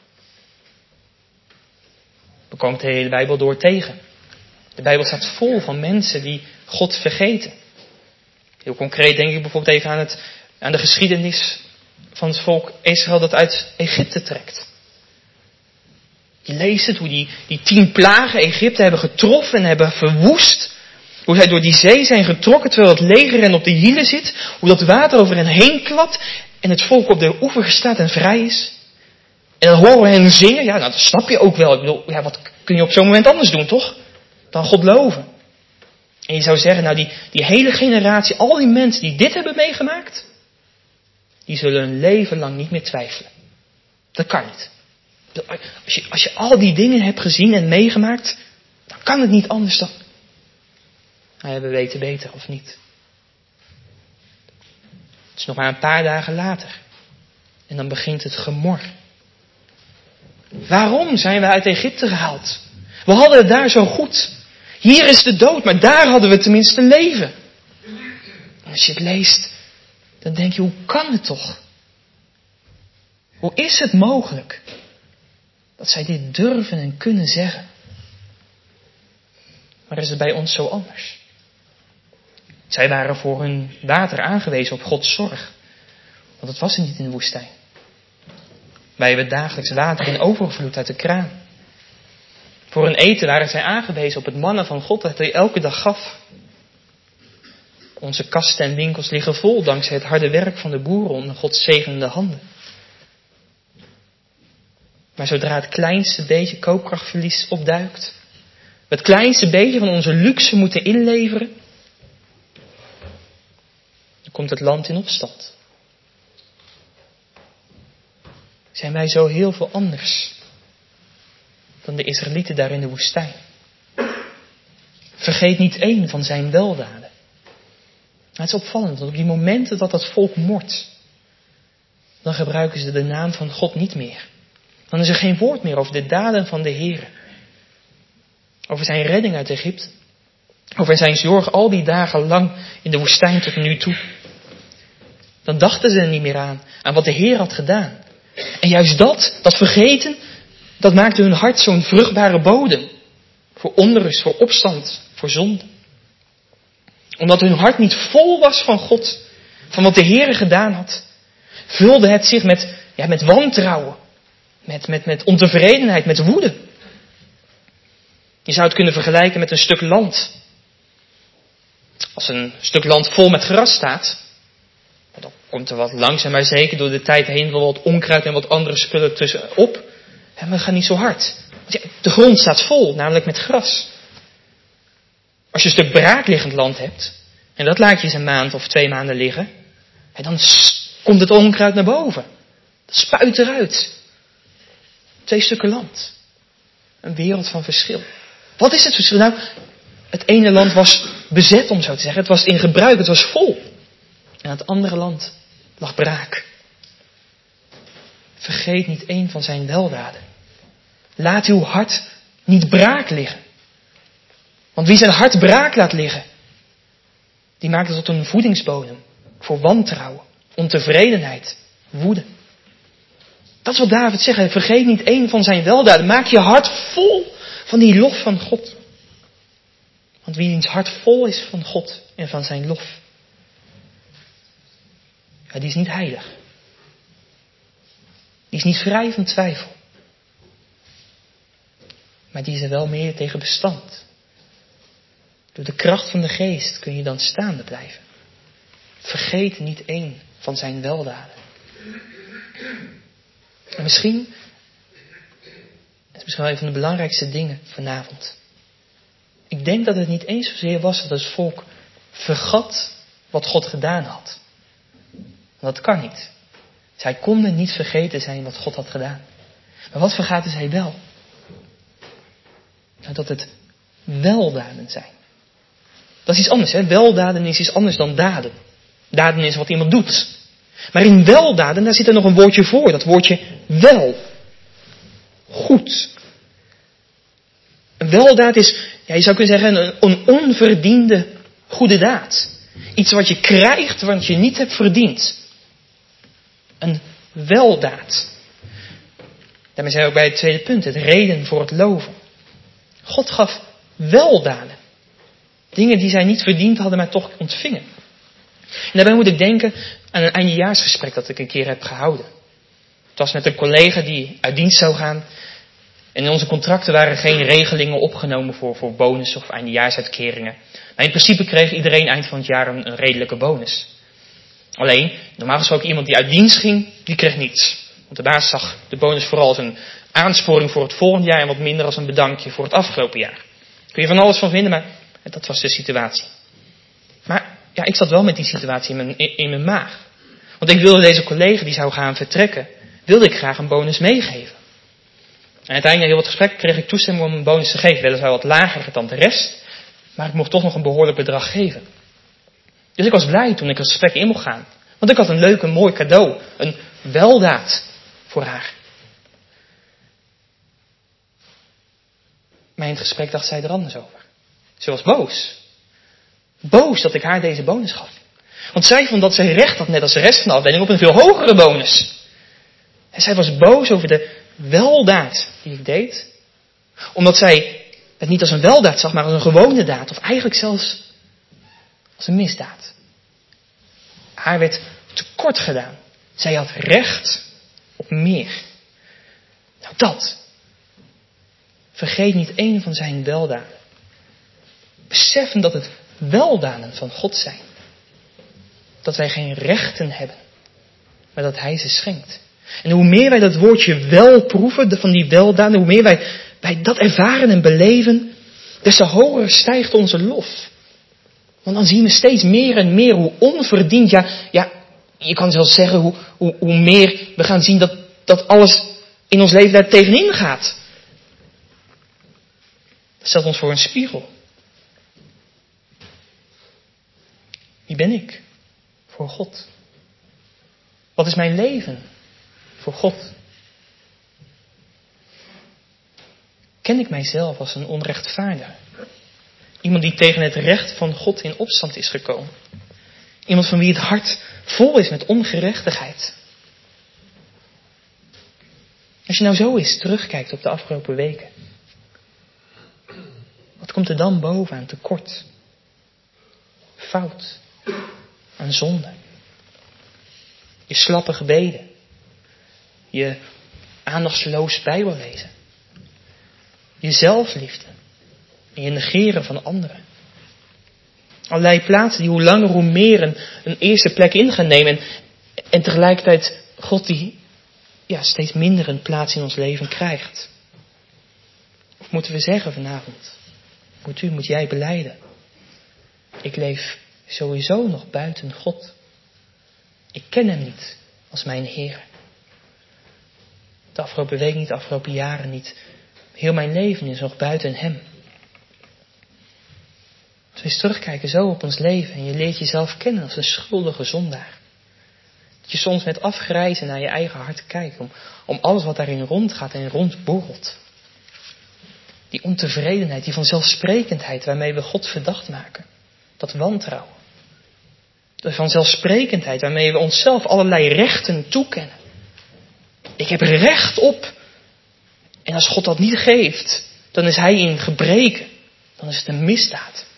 We komen de hele Bijbel door tegen. De Bijbel staat vol van mensen die God vergeten. Heel concreet denk ik bijvoorbeeld even aan de geschiedenis van het volk Israël dat uit Egypte trekt. Je leest het, hoe die 10 plagen Egypte hebben getroffen en hebben verwoest. Hoe zij door die zee zijn getrokken terwijl het leger hen op de hielen zit. Hoe dat water over hen heen klapt en het volk op de oever staat en vrij is. En dan horen we hen zingen. Ja, nou dat snap je ook wel. Ik bedoel, ja, wat kun je op zo'n moment anders doen, toch? Dan God loven. En je zou zeggen, nou die hele generatie, al die mensen die dit hebben meegemaakt, die zullen een leven lang niet meer twijfelen. Dat kan niet. Als je al die dingen hebt gezien en meegemaakt, dan kan het niet anders dan. Nou ja, we weten beter of niet. Het is nog maar een paar dagen later. En dan begint het gemor. Waarom zijn we uit Egypte gehaald? We hadden het daar zo goed. Hier is de dood, maar daar hadden we tenminste leven. En als je het leest, dan denk je, hoe kan het toch? Hoe is het mogelijk dat zij dit durven en kunnen zeggen? Maar is het bij ons zo anders? Zij waren voor hun water aangewezen op Gods zorg. Want het was er niet in de woestijn. Wij hebben dagelijks water in overvloed uit de kraan. Voor hun eten waren zij aangewezen op het manna van God dat hij elke dag gaf. Onze kasten en winkels liggen vol dankzij het harde werk van de boeren onder Gods zegenende handen. Maar zodra het kleinste beetje koopkrachtverlies opduikt, het kleinste beetje van onze luxe moeten inleveren, dan komt het land in opstand. Zijn wij zo heel veel anders dan de Israëlieten daar in de woestijn? Vergeet niet één van zijn weldaden. Het is opvallend, want op die momenten dat dat volk mort, dan gebruiken ze de naam van God niet meer. Dan is er geen woord meer over de daden van de Heer. Over zijn redding uit Egypte. Over zijn zorg al die dagen lang in de woestijn tot nu toe. Dan dachten ze er niet meer aan wat de Heer had gedaan. En juist dat vergeten, dat maakte hun hart zo'n vruchtbare bodem. Voor onrust, voor opstand, voor zonde. Omdat hun hart niet vol was van God, van wat de Heer gedaan had, vulde het zich met wantrouwen, met ontevredenheid, met woede. Je zou het kunnen vergelijken met een stuk land. Als een stuk land vol met gras staat, dan komt er wat langzaam maar zeker door de tijd heen wel wat onkruid en wat andere spullen tussenop. Maar het gaat niet zo hard. Want de grond staat vol, namelijk met gras. Als je een stuk braakliggend land hebt, en dat laat je eens een maand of 2 maanden liggen, dan komt het onkruid naar boven. Dat spuit eruit. 2 stukken land. Een wereld van verschil. Wat is het verschil? Nou, het ene land was bezet, om zo te zeggen. Het was in gebruik, het was vol. En het andere land lag braak. Vergeet niet één van zijn weldaden. Laat uw hart niet braak liggen. Want wie zijn hart braak laat liggen, die maakt het tot een voedingsbodem voor wantrouwen, ontevredenheid, woede. Dat is wat David zegt. Vergeet niet één van zijn weldaden. Maak je hart vol van die lof van God. Want wie wiens hart vol is van God en van zijn lof, ja, die is niet heilig. Die is niet vrij van twijfel. Maar die is er wel meer tegen bestand. Door de kracht van de geest kun je dan staande blijven. Vergeet niet één van zijn weldaden. En misschien, het is misschien wel een van de belangrijkste dingen vanavond. Ik denk dat het niet eens zozeer was dat het volk vergat wat God gedaan had. Dat kan niet. Zij konden niet vergeten zijn wat God had gedaan. Maar wat vergaten zij wel? Nou, dat het weldaden zijn. Dat is iets anders, hè? Weldaden is iets anders dan daden. daden is wat iemand doet. Maar in weldaden, daar zit er nog een woordje voor. Dat woordje wel. Goed. Een weldaad is, je zou kunnen zeggen, een onverdiende goede daad. Iets wat je krijgt, wat je niet hebt verdiend. Een weldaad. Daarmee zijn we ook bij het tweede punt, het reden voor het loven. God gaf weldaden. Dingen die zij niet verdiend hadden, maar toch ontvingen. En daarbij moet ik denken aan een eindejaarsgesprek dat ik een keer heb gehouden. Het was met een collega die uit dienst zou gaan. En in onze contracten waren geen regelingen opgenomen voor bonus of eindejaarsuitkeringen. Maar in principe kreeg iedereen eind van het jaar een redelijke bonus. Alleen, normaal gesproken iemand die uit dienst ging, die kreeg niets. Want de baas zag de bonus vooral als een aansporing voor het volgende jaar en wat minder als een bedankje voor het afgelopen jaar. Kun je van alles van vinden, maar dat was de situatie. Maar ja, ik zat wel met die situatie in mijn maag. Want ik wilde deze collega die zou gaan vertrekken, wilde ik graag een bonus meegeven. En uiteindelijk, na heel wat gesprek, kreeg ik toestemming om een bonus te geven. Weliswaar wat lager dan de rest, maar ik mocht toch nog een behoorlijk bedrag geven. Dus ik was blij toen ik het gesprek in mocht gaan. Want ik had een leuk en mooi cadeau. Een weldaad voor haar. Maar in het gesprek dacht zij er anders over. Ze was boos. Boos dat ik haar deze bonus gaf. Want zij vond dat zij recht had, net als de rest van de afdeling, op een veel hogere bonus. En zij was boos over de weldaad die ik deed. Omdat zij het niet als een weldaad zag, maar als een gewone daad. Of eigenlijk zelfs als een misdaad. Haar werd tekort gedaan. Zij had recht op meer. Nou dat. Vergeet niet één van zijn weldaden. Beseffen dat het weldaden van God zijn. Dat wij geen rechten hebben. Maar dat hij ze schenkt. En hoe meer wij dat woordje wel proeven, van die weldaden, hoe meer wij dat ervaren en beleven, des te hoger stijgt onze lof. Want dan zien we steeds meer en meer hoe onverdiend, ja, je kan zelfs zeggen hoe meer we gaan zien dat alles in ons leven daar tegenin gaat. Dat stelt ons voor een spiegel. Wie ben ik voor God? Wat is mijn leven voor God? Ken ik mijzelf als een onrechtvaardiger? Iemand die tegen het recht van God in opstand is gekomen. Iemand van wie het hart vol is met ongerechtigheid. Als je nou zo eens terugkijkt op de afgelopen weken. Wat komt er dan boven aan tekort? Fout. Aan zonde. Je slappe gebeden. Je aandachtsloos Bijbellezen. Je zelfliefde. En je negeren van anderen. Allerlei plaatsen die hoe langer hoe meer een eerste plek in gaan nemen. En tegelijkertijd God die steeds minder een plaats in ons leven krijgt. Of moeten we zeggen vanavond. Moet jij belijden. Ik leef sowieso nog buiten God. Ik ken hem niet als mijn Heer. De afgelopen week niet, de afgelopen jaren niet. Heel mijn leven is nog buiten hem. Als we eens terugkijken zo op ons leven en je leert jezelf kennen als een schuldige zondaar. Dat je soms met afgrijzen naar je eigen hart kijkt om alles wat daarin rondgaat en rondborrelt. Die ontevredenheid, die vanzelfsprekendheid waarmee we God verdacht maken. Dat wantrouwen. De vanzelfsprekendheid waarmee we onszelf allerlei rechten toekennen. Ik heb er recht op. En als God dat niet geeft, dan is hij in gebreken. Dan is het een misdaad.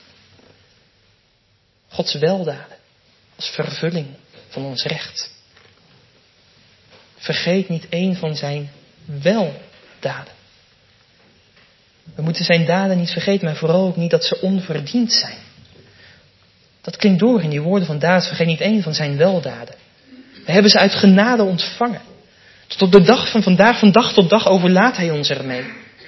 Gods weldaden als vervulling van ons recht. Vergeet niet één van zijn weldaden. We moeten zijn daden niet vergeten, maar vooral ook niet dat ze onverdiend zijn. Dat klinkt door in die woorden van David. Vergeet niet één van zijn weldaden. We hebben ze uit genade ontvangen. Tot op de dag van vandaag, van dag tot dag overlaadt hij ons ermee.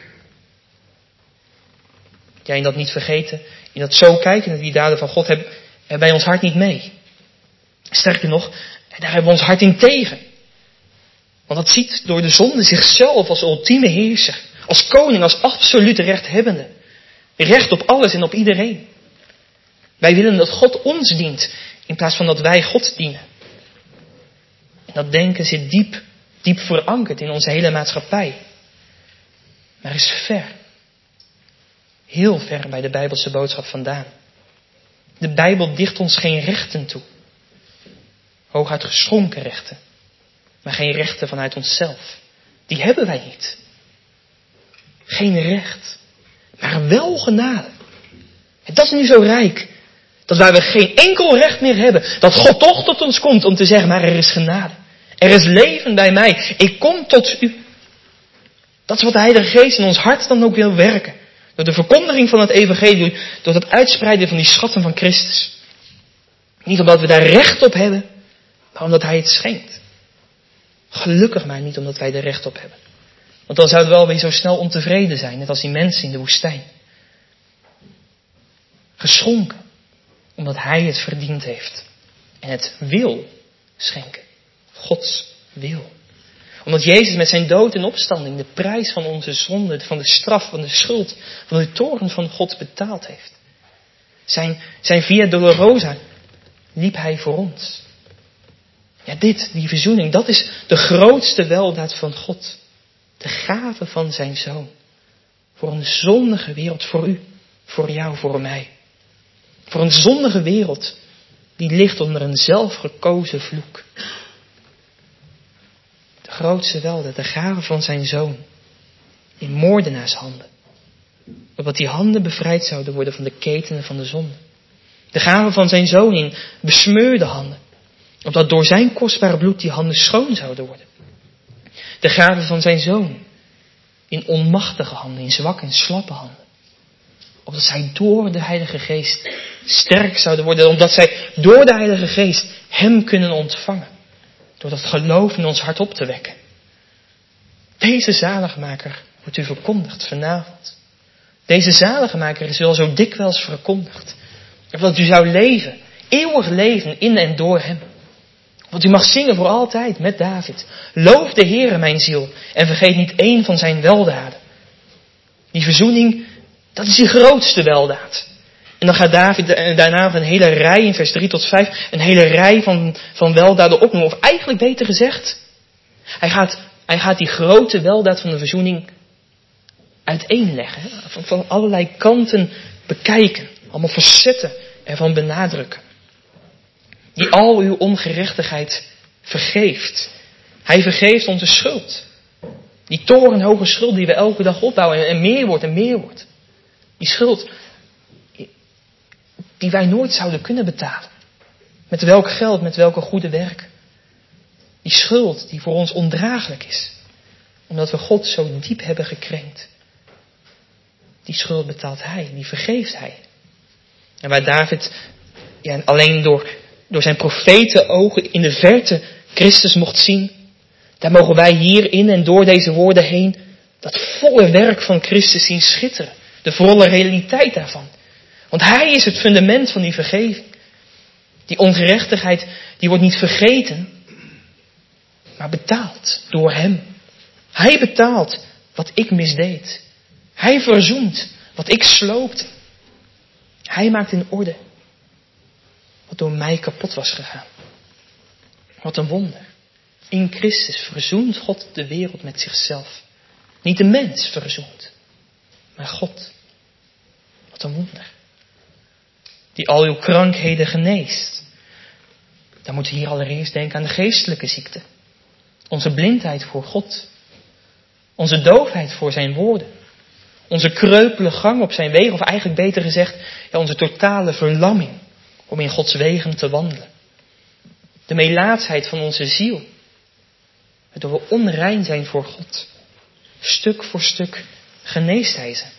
Ja, in dat niet vergeten, in dat zo kijken naar die daden van God, hebben wij ons hart niet mee. Sterker nog, daar hebben we ons hart in tegen. Want dat ziet door de zonde zichzelf als ultieme heerser. Als koning, als absolute rechthebbende. Recht op alles en op iedereen. Wij willen dat God ons dient In plaats van dat wij God dienen. En dat denken zit diep verankerd in onze hele maatschappij. Maar is ver. Heel ver bij de Bijbelse boodschap vandaan. De Bijbel dicht ons geen rechten toe. Hooguit geschonken rechten. Maar geen rechten vanuit onszelf. Die hebben wij niet. Geen recht. Maar wel genade. En dat is nu zo rijk. Dat waar we geen enkel recht meer hebben. Dat God toch tot ons komt om te zeggen, maar er is genade. Er is leven bij mij. Ik kom tot u. Dat is wat de Heilige Geest in ons hart dan ook wil werken. Door de verkondiging van het evangelie. Door het uitspreiden van die schatten van Christus. Niet omdat we daar recht op hebben. Maar omdat Hij het schenkt. Gelukkig maar niet omdat wij er recht op hebben. Want dan zouden we wel weer zo snel ontevreden zijn. Net als die mensen in de woestijn. Geschonken. Omdat Hij het verdiend heeft. En het wil schenken. Gods wil. Omdat Jezus met zijn dood en opstanding de prijs van onze zonde, van de straf, van de schuld, van de toorn van God betaald heeft. Zijn via dolorosa liep Hij voor ons. Ja, die verzoening, dat is de grootste weldaad van God. De gave van zijn Zoon. Voor een zondige wereld, voor u, voor jou, voor mij. Voor een zondige wereld die ligt onder een zelfgekozen vloek. De grootste weldaad, de gave van zijn Zoon. In moordenaarshanden. Opdat die handen bevrijd zouden worden van de ketenen van de zonde. De gave van zijn Zoon in besmeurde handen. Opdat door zijn kostbare bloed die handen schoon zouden worden. De gave van zijn Zoon in onmachtige handen, in zwakke en slappe handen. Opdat zij door de Heilige Geest sterk zouden worden. Omdat zij door de Heilige Geest Hem kunnen ontvangen. Door dat geloof in ons hart op te wekken. Deze zaligmaker wordt u verkondigd vanavond. Deze zaligmaker is u al zo dikwijls verkondigd. Opdat u zou leven, eeuwig leven in en door Hem. Want u mag zingen voor altijd met David. Loof de Heere mijn ziel en vergeet niet één van zijn weldaden. Die verzoening, dat is die grootste weldaad. En dan gaat David daarna een hele rij in vers 3 tot 5, een hele rij van weldaden opnoemen. Of eigenlijk beter gezegd, hij gaat die grote weldaad van de verzoening uiteenleggen. Van allerlei kanten bekijken. Allemaal facetten ervan benadrukken. Die al uw ongerechtigheid vergeeft. Hij vergeeft onze schuld. Die torenhoge schuld die we elke dag opbouwen en meer wordt en meer wordt. Die schuld die wij nooit zouden kunnen betalen. Met welk geld, met welke goede werk. Die schuld die voor ons ondraaglijk is. Omdat we God zo diep hebben gekrenkt. Die schuld betaalt Hij, die vergeeft Hij. En waar David alleen door zijn profetenogen in de verte Christus mocht zien. Daar mogen wij hierin en door deze woorden heen dat volle werk van Christus zien schitteren. De volle realiteit daarvan. Want Hij is het fundament van die vergeving. Die ongerechtigheid, die wordt niet vergeten, maar betaald door Hem. Hij betaalt wat ik misdeed. Hij verzoent wat ik sloopte. Hij maakt in orde wat door mij kapot was gegaan. Wat een wonder. In Christus verzoent God de wereld met zichzelf. Niet de mens verzoent, maar God. Wat een wonder. Die al uw krankheden geneest. Dan moeten we hier allereerst denken aan de geestelijke ziekte. Onze blindheid voor God. Onze doofheid voor zijn woorden. Onze kreupele gang op zijn wegen. Of eigenlijk beter gezegd, onze totale verlamming. Om in Gods wegen te wandelen. De melaatsheid van onze ziel. Waardoor we onrein zijn voor God. Stuk voor stuk geneest Hij ze.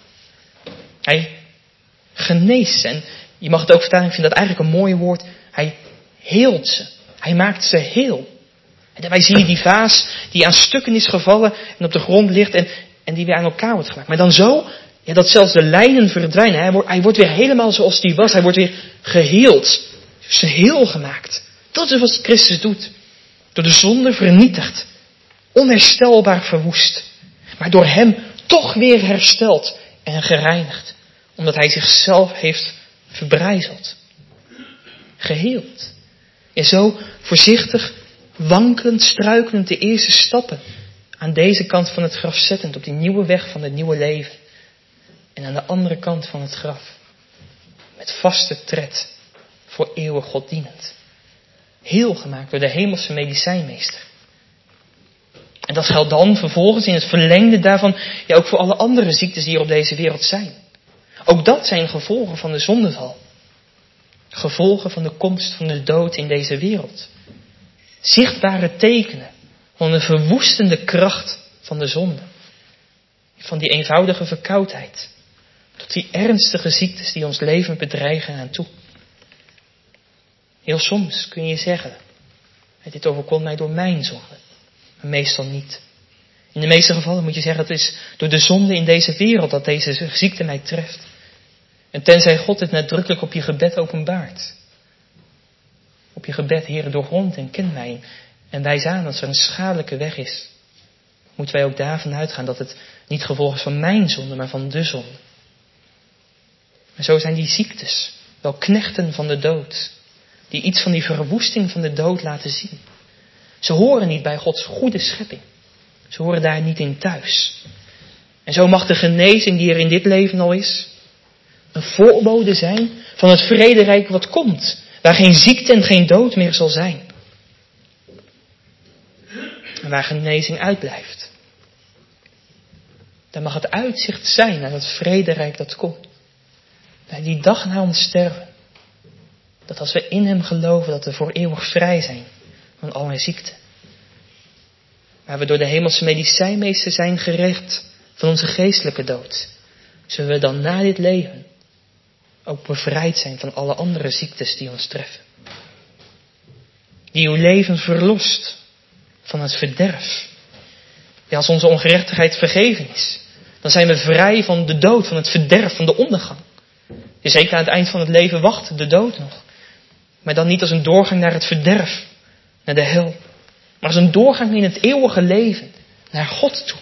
Hij geneest ze. En je mag het ook vertalen, ik vind dat eigenlijk een mooi woord. Hij heelt ze. Hij maakt ze heel. En daarbij zie je die vaas die aan stukken is gevallen en op de grond ligt en die weer aan elkaar wordt gemaakt. Maar dan zo, dat zelfs de lijnen verdwijnen. Hij wordt weer helemaal zoals die was. Hij wordt weer geheeld. Dus heel gemaakt. Dat is wat Christus doet. Door de zonde vernietigd. Onherstelbaar verwoest. Maar door Hem toch weer hersteld en gereinigd. Omdat Hij zichzelf heeft verbrijzeld. geheeld. En zo voorzichtig, wankelend, struikelend de eerste stappen aan deze kant van het graf zettend, op die nieuwe weg van het nieuwe leven. En aan de andere kant van het graf, met vaste tred, voor eeuwig God dienend. Heel gemaakt door de hemelse medicijnmeester. En dat geldt dan vervolgens in het verlengde daarvan, ja ook voor alle andere ziektes die er op deze wereld zijn. Ook dat zijn gevolgen van de zondeval. Gevolgen van de komst van de dood in deze wereld. Zichtbare tekenen van de verwoestende kracht van de zonde. Van die eenvoudige verkoudheid. Tot die ernstige ziektes die ons leven bedreigen aan toe. Heel soms kun je zeggen, dit overkomt mij door mijn zonde. Maar meestal niet. In de meeste gevallen moet je zeggen, het is door de zonde in deze wereld dat deze ziekte mij treft. En tenzij God het nadrukkelijk op je gebed openbaart. Op je gebed, Heere, doorgrond en ken mij. En wijs aan als er een schadelijke weg is. Moeten wij ook daarvan uitgaan dat het niet gevolg is van mijn zonde, maar van de zonde. En zo zijn die ziektes wel knechten van de dood. Die iets van die verwoesting van de dood laten zien. Ze horen niet bij Gods goede schepping. Ze horen daar niet in thuis. En zo mag de genezing die er in dit leven al is, een voorbode zijn van het vrederijk wat komt. Waar geen ziekte en geen dood meer zal zijn. En waar genezing uitblijft. Daar mag het uitzicht zijn naar het vrederijk dat komt. Bij die dag na ons sterven. Dat als we in hem geloven, dat we voor eeuwig vrij zijn van allerlei ziekte. Waar we door de hemelse medicijnmeester zijn gerecht van onze geestelijke dood. Zullen we dan na dit leven ook bevrijd zijn van alle andere ziektes die ons treffen. Die uw leven verlost van het verderf. Ja, als onze ongerechtigheid vergeven is, dan zijn we vrij van de dood, van het verderf, van de ondergang. Dus zeker aan het eind van het leven wacht de dood nog. Maar dan niet als een doorgang naar het verderf, naar de hel. Maar als een doorgang in het eeuwige leven, naar God toe.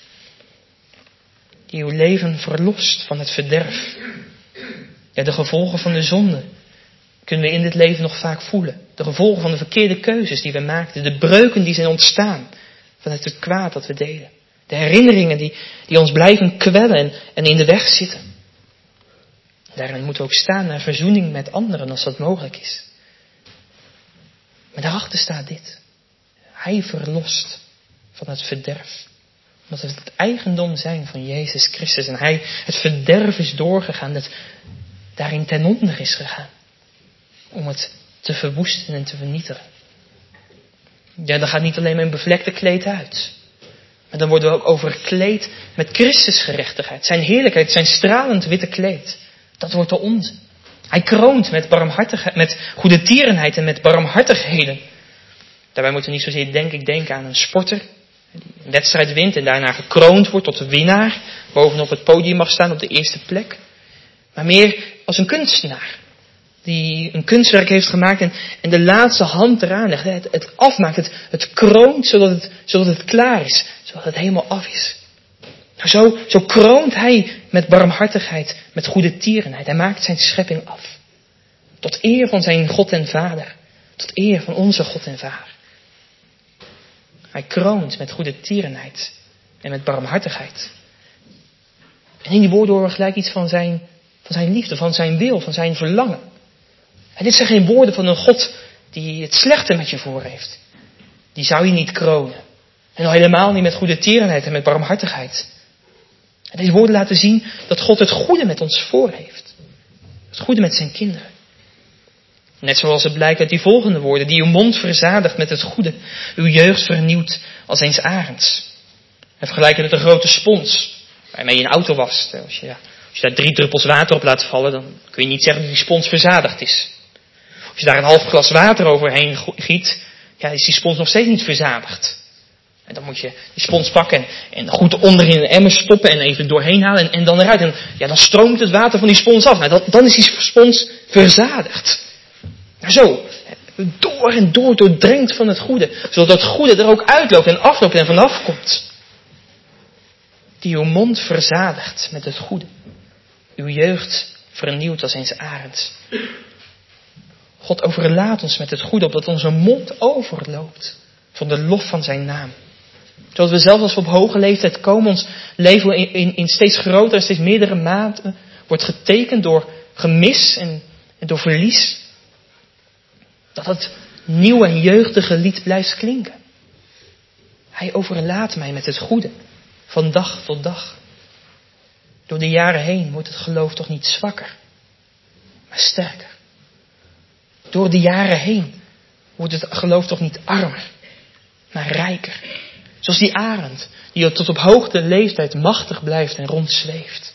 Die uw leven verlost van het verderf. Ja, de gevolgen van de zonde kunnen we in dit leven nog vaak voelen. De gevolgen van de verkeerde keuzes die we maakten. De breuken die zijn ontstaan vanuit het kwaad dat we deden. De herinneringen die ons blijven kwellen en in de weg zitten. Daarin moeten we ook staan naar verzoening met anderen als dat mogelijk is. Maar daarachter staat dit. Hij verlost van het verderf. Omdat we het eigendom zijn van Jezus Christus. En hij het verderf is doorgegaan. Dat daarin ten onder is gegaan. Om het te verwoesten en te vernietigen. Ja, dan gaat niet alleen mijn bevlekte kleed uit. Maar dan worden we ook overkleed met Christus gerechtigheid. Zijn heerlijkheid, zijn stralend witte kleed. Dat wordt de onze. Hij kroont met barmhartigheid, met goedertierenheid en met barmhartigheden. Daarbij moeten we niet zozeer denken aan een sporter. Die een wedstrijd wint en daarna gekroond wordt tot de winnaar. Bovenop het podium mag staan op de eerste plek. Maar meer als een kunstenaar. Die een kunstwerk heeft gemaakt en de laatste hand eraan legt. Het afmaakt, het kroont zodat het klaar is. Zodat het helemaal af is. Zo kroont hij met barmhartigheid, met goedertierenheid. Hij maakt zijn schepping af. Tot eer van zijn God en Vader. Tot eer van onze God en Vader. Hij kroont met goedertierenheid en met barmhartigheid. En in die woorden horen we gelijk iets van zijn liefde, van zijn wil, van zijn verlangen. En dit zijn geen woorden van een God die het slechte met je voor heeft. Die zou je niet kronen. En al helemaal niet met goedertierenheid en met barmhartigheid. En deze woorden laten zien dat God het goede met ons voor heeft. Het goede met zijn kinderen. Net zoals het blijkt uit die volgende woorden. Die uw mond verzadigt met het goede. Uw jeugd vernieuwt als eens arends. En vergelijken met een grote spons. Waarmee je een auto wast. Als je daar 3 druppels water op laat vallen. Dan kun je niet zeggen dat die spons verzadigd is. Als je daar een half glas water overheen giet. Ja, is die spons nog steeds niet verzadigd. En dan moet je die spons pakken en goed onderin een emmer stoppen en even doorheen halen en dan eruit. En ja, dan stroomt het water van die spons af. Nou, dan is die spons verzadigd. Nou zo, door en door doordrenkt van het goede. Zodat het goede er ook uitloopt en afloopt en vanaf komt. Die uw mond verzadigt met het goede. Uw jeugd vernieuwt als eens arends. God overlaat ons met het goede, opdat onze mond overloopt van de lof van zijn naam. Zodat we zelfs als we op hoge leeftijd komen, ons leven in steeds grotere en steeds meerdere mate wordt getekend door gemis en door verlies. Dat het nieuwe en jeugdige lied blijft klinken. Hij overlaat mij met het goede, van dag tot dag. Door de jaren heen wordt het geloof toch niet zwakker, maar sterker. Door de jaren heen wordt het geloof toch niet armer, maar rijker. Zoals die arend, die tot op hoogte leeftijd machtig blijft en rondzweeft.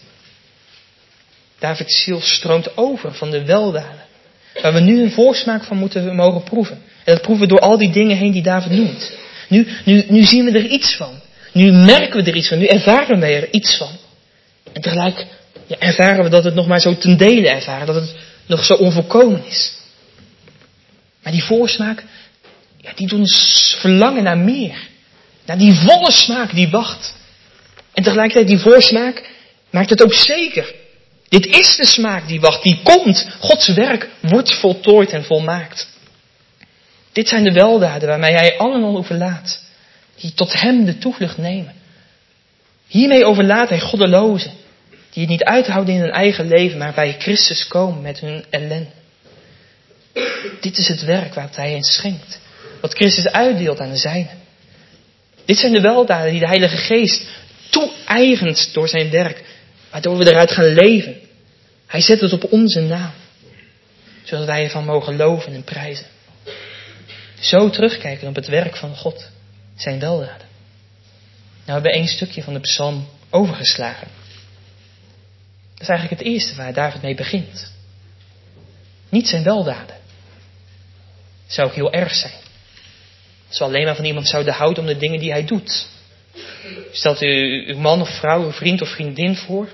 Davids ziel stroomt over van de weldaden, waar we nu een voorsmaak van mogen proeven. En dat proeven we door al die dingen heen die David noemt. Nu zien we er iets van. Nu merken we er iets van. Nu ervaren we er iets van. En tegelijk ervaren we dat het nog maar zo ten dele ervaren. Dat het nog zo onvolkomen is. Maar die voorsmaak, die doet ons verlangen naar meer. Naar die volle smaak die wacht. En tegelijkertijd die voorsmaak maakt het ook zeker. Dit is de smaak die wacht, die komt. Gods werk wordt voltooid en volmaakt. Dit zijn de weldaden waarmee hij allen overlaat. Die tot hem de toevlucht nemen. Hiermee overlaat hij goddelozen. Die het niet uithouden in hun eigen leven, maar bij Christus komen met hun ellende. Dit is het werk wat hij hen schenkt. Wat Christus uitdeelt aan de zijnen. Dit zijn de weldaden die de Heilige Geest toe-eigent door zijn werk. Waardoor we eruit gaan leven. Hij zet het op onze naam. Zodat wij ervan mogen loven en prijzen. Zo terugkijken op het werk van God. Zijn weldaden. Nou, we hebben 1 stukje van de psalm overgeslagen. Dat is eigenlijk het eerste waar David mee begint. Niet zijn weldaden. Zou ook heel erg zijn. Als we alleen maar van iemand zouden houden om de dingen die hij doet. Stelt u uw man of vrouw, uw vriend of vriendin voor.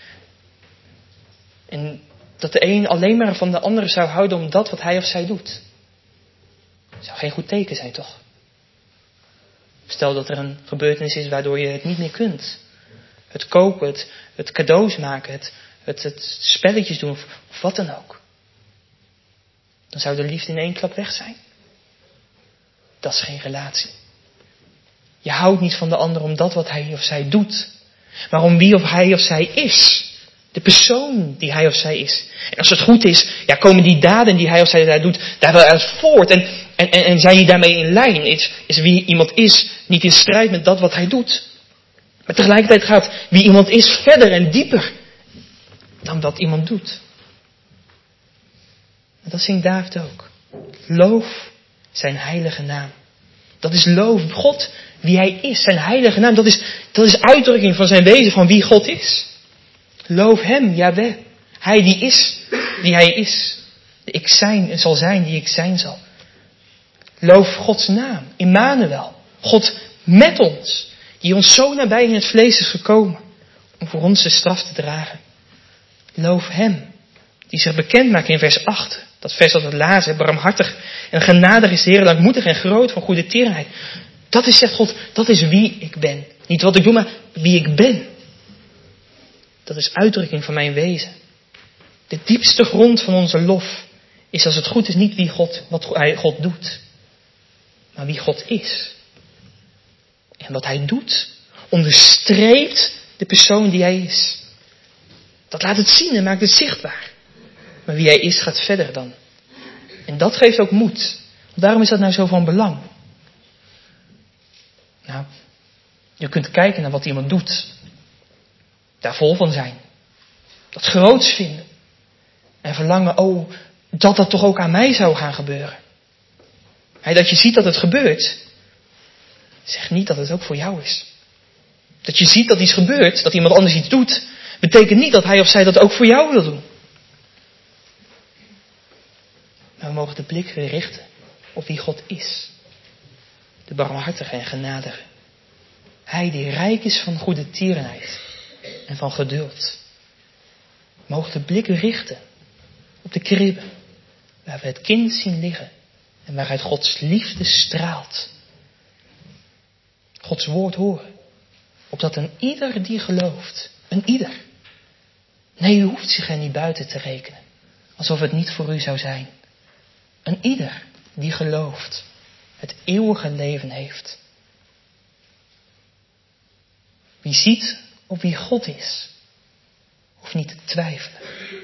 En dat de een alleen maar van de andere zou houden om dat wat hij of zij doet. Zou geen goed teken zijn, toch? Stel dat er een gebeurtenis is waardoor je het niet meer kunt. Het koken, het cadeaus maken, het spelletjes doen of wat dan ook. Dan zou de liefde in 1 klap weg zijn. Dat is geen relatie. Je houdt niet van de ander om dat wat hij of zij doet. Maar om wie of hij of zij is. De persoon die hij of zij is. En als het goed is, komen die daden die hij of zij daar doet, daar wel uit voort. En zijn die daarmee in lijn? Is wie iemand is niet in strijd met dat wat hij doet. Maar tegelijkertijd gaat wie iemand is verder en dieper dan wat iemand doet. En dat zingt David ook. Loof zijn heilige naam. Dat is loof God, wie hij is, zijn heilige naam. Dat is uitdrukking van zijn wezen, van wie God is. Loof hem, Yahweh. Hij die is, die hij is. De ik zijn en zal zijn die ik zijn zal. Loof Gods naam, Immanuel. God met ons, die ons zo nabij in het vlees is gekomen, om voor ons de straf te dragen. Loof hem, die zich bekend maakt in vers 8. Dat vers dat we lazen, barmhartig en genadig is de Heer, langmoedig en groot van goede tierenheid. Dat is, zegt God, dat is wie ik ben. Niet wat ik doe, maar wie ik ben. Dat is uitdrukking van mijn wezen. De diepste grond van onze lof is, als het goed is, niet wie wat God doet, maar wie God is. En wat hij doet, onderstreept de persoon die hij is. Dat laat het zien en maakt het zichtbaar. Maar wie hij is gaat verder dan. En dat geeft ook moed. Waarom is dat nou zo van belang? Nou, je kunt kijken naar wat iemand doet. Daar vol van zijn. Dat groots vinden. En verlangen, dat toch ook aan mij zou gaan gebeuren. Dat je ziet dat het gebeurt. Zeg niet dat het ook voor jou is. Dat je ziet dat iets gebeurt, dat iemand anders iets doet, betekent niet dat hij of zij dat ook voor jou wil doen. Maar we mogen de blik weer richten op wie God is. De barmhartige en genadige. Hij die rijk is van goede tierenheid en van geduld. We mogen de blik weer richten op de kribbe, waar we het kind zien liggen en waaruit Gods liefde straalt. Gods woord horen, opdat een ieder die gelooft, een ieder. Nee, u hoeft zich er niet buiten te rekenen, alsof het niet voor u zou zijn. Een ieder die gelooft, het eeuwige leven heeft. Wie ziet op wie God is, hoeft niet te twijfelen.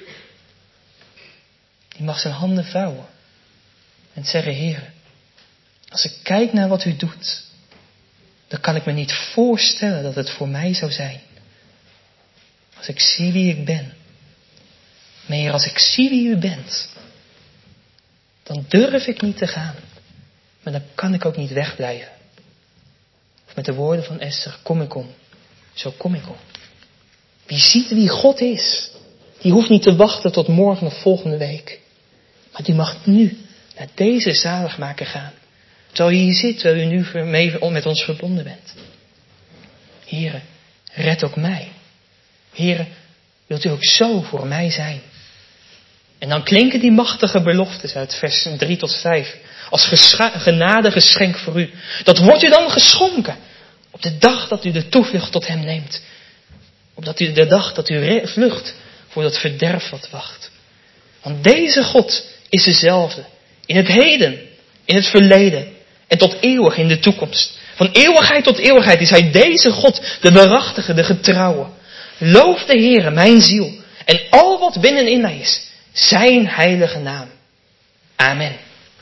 Die mag zijn handen vouwen en zeggen: Heere, als ik kijk naar wat u doet, dan kan ik me niet voorstellen dat het voor mij zou zijn. Als ik zie wie ik ben. Maar Heer, als ik zie wie u bent, dan durf ik niet te gaan. Maar dan kan ik ook niet wegblijven. Of met de woorden van Esther: kom ik om. Zo kom ik om. Wie ziet wie God is, die hoeft niet te wachten tot morgen of volgende week. Maar die mag nu naar deze zaligmaker gaan. Terwijl je hier zit, terwijl u nu mee met ons verbonden bent. Heere, red ook mij. Heere, wilt u ook zo voor mij zijn? En dan klinken die machtige beloftes uit vers 3 tot 5. Als genadegeschenk voor u. Dat wordt u dan geschonken. Op de dag dat u de toevlucht tot hem neemt. Op de dag dat u vlucht voor dat verderf wat wacht. Want deze God is dezelfde. In het heden, in het verleden en tot eeuwig in de toekomst. Van eeuwigheid tot eeuwigheid is hij deze God, de waarachtige, de getrouwe. Loof de Heere, mijn ziel, en al wat binnenin mij is, zijn heilige naam. Amen.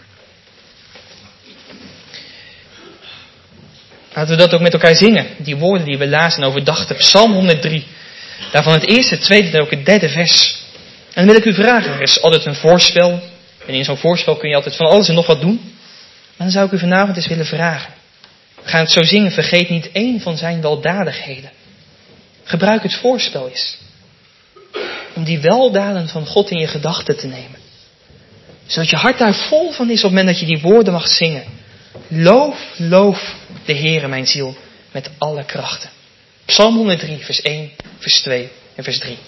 Laten we dat ook met elkaar zingen. Die woorden die we lazen en overdachten. Psalm 103. Daarvan het eerste, het tweede en ook het derde vers. En dan wil ik u vragen. Er is altijd een voorspel. En in zo'n voorspel kun je altijd van alles en nog wat doen. Maar dan zou ik u vanavond eens willen vragen. We gaan het zo zingen. Vergeet niet één van zijn weldadigheden. Gebruik het voorspel eens. Om die weldaden van God in je gedachten te nemen. Zodat je hart daar vol van is op het moment dat je die woorden mag zingen. Loof de Heere mijn ziel met alle krachten. Psalm 103 vers 1, vers 2 en vers 3.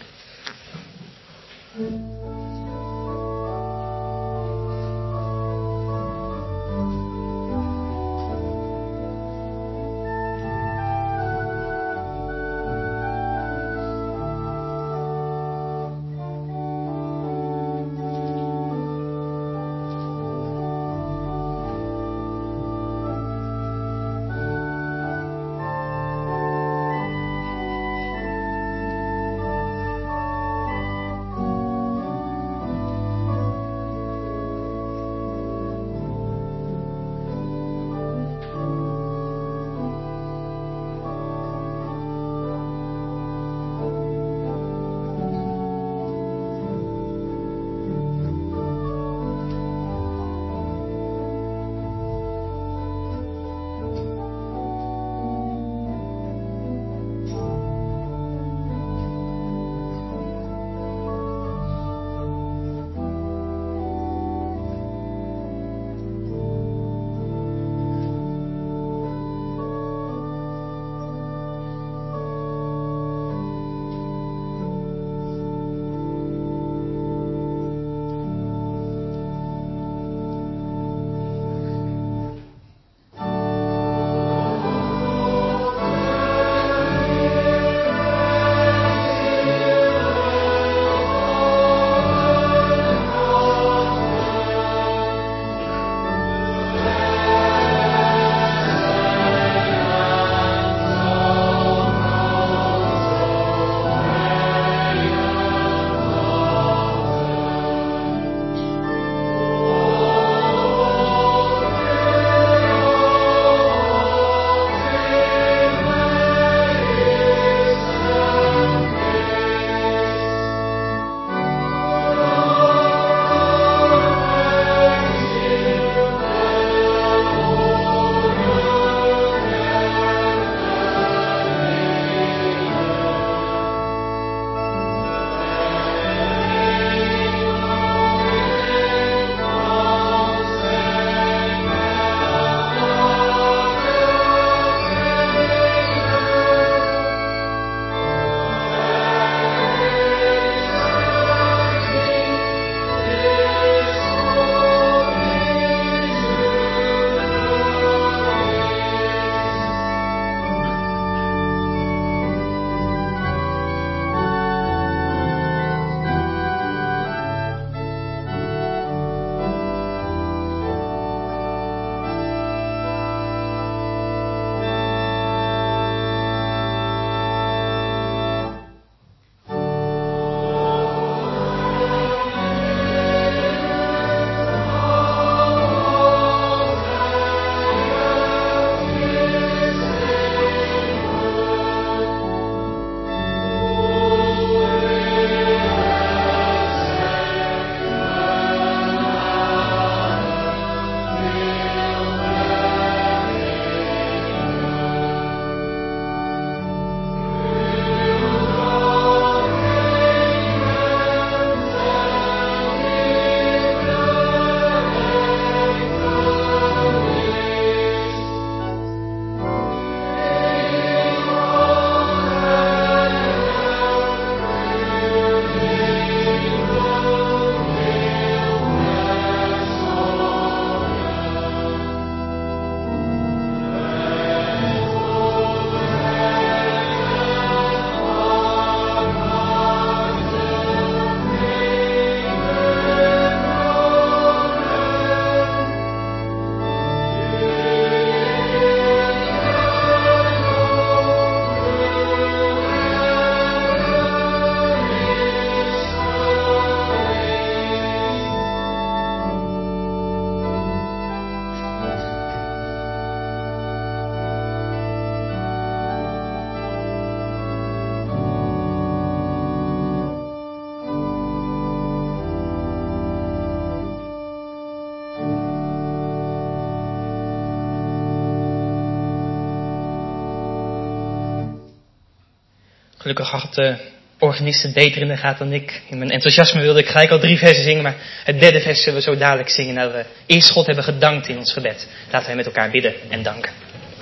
Gelukkig had de organist het beter in de gaten dan ik. In mijn enthousiasme wilde ik gelijk al 3 versen zingen, maar het derde vers zullen we zo dadelijk zingen. Nadat we eerst God hebben gedankt in ons gebed. Laten wij met elkaar bidden en danken.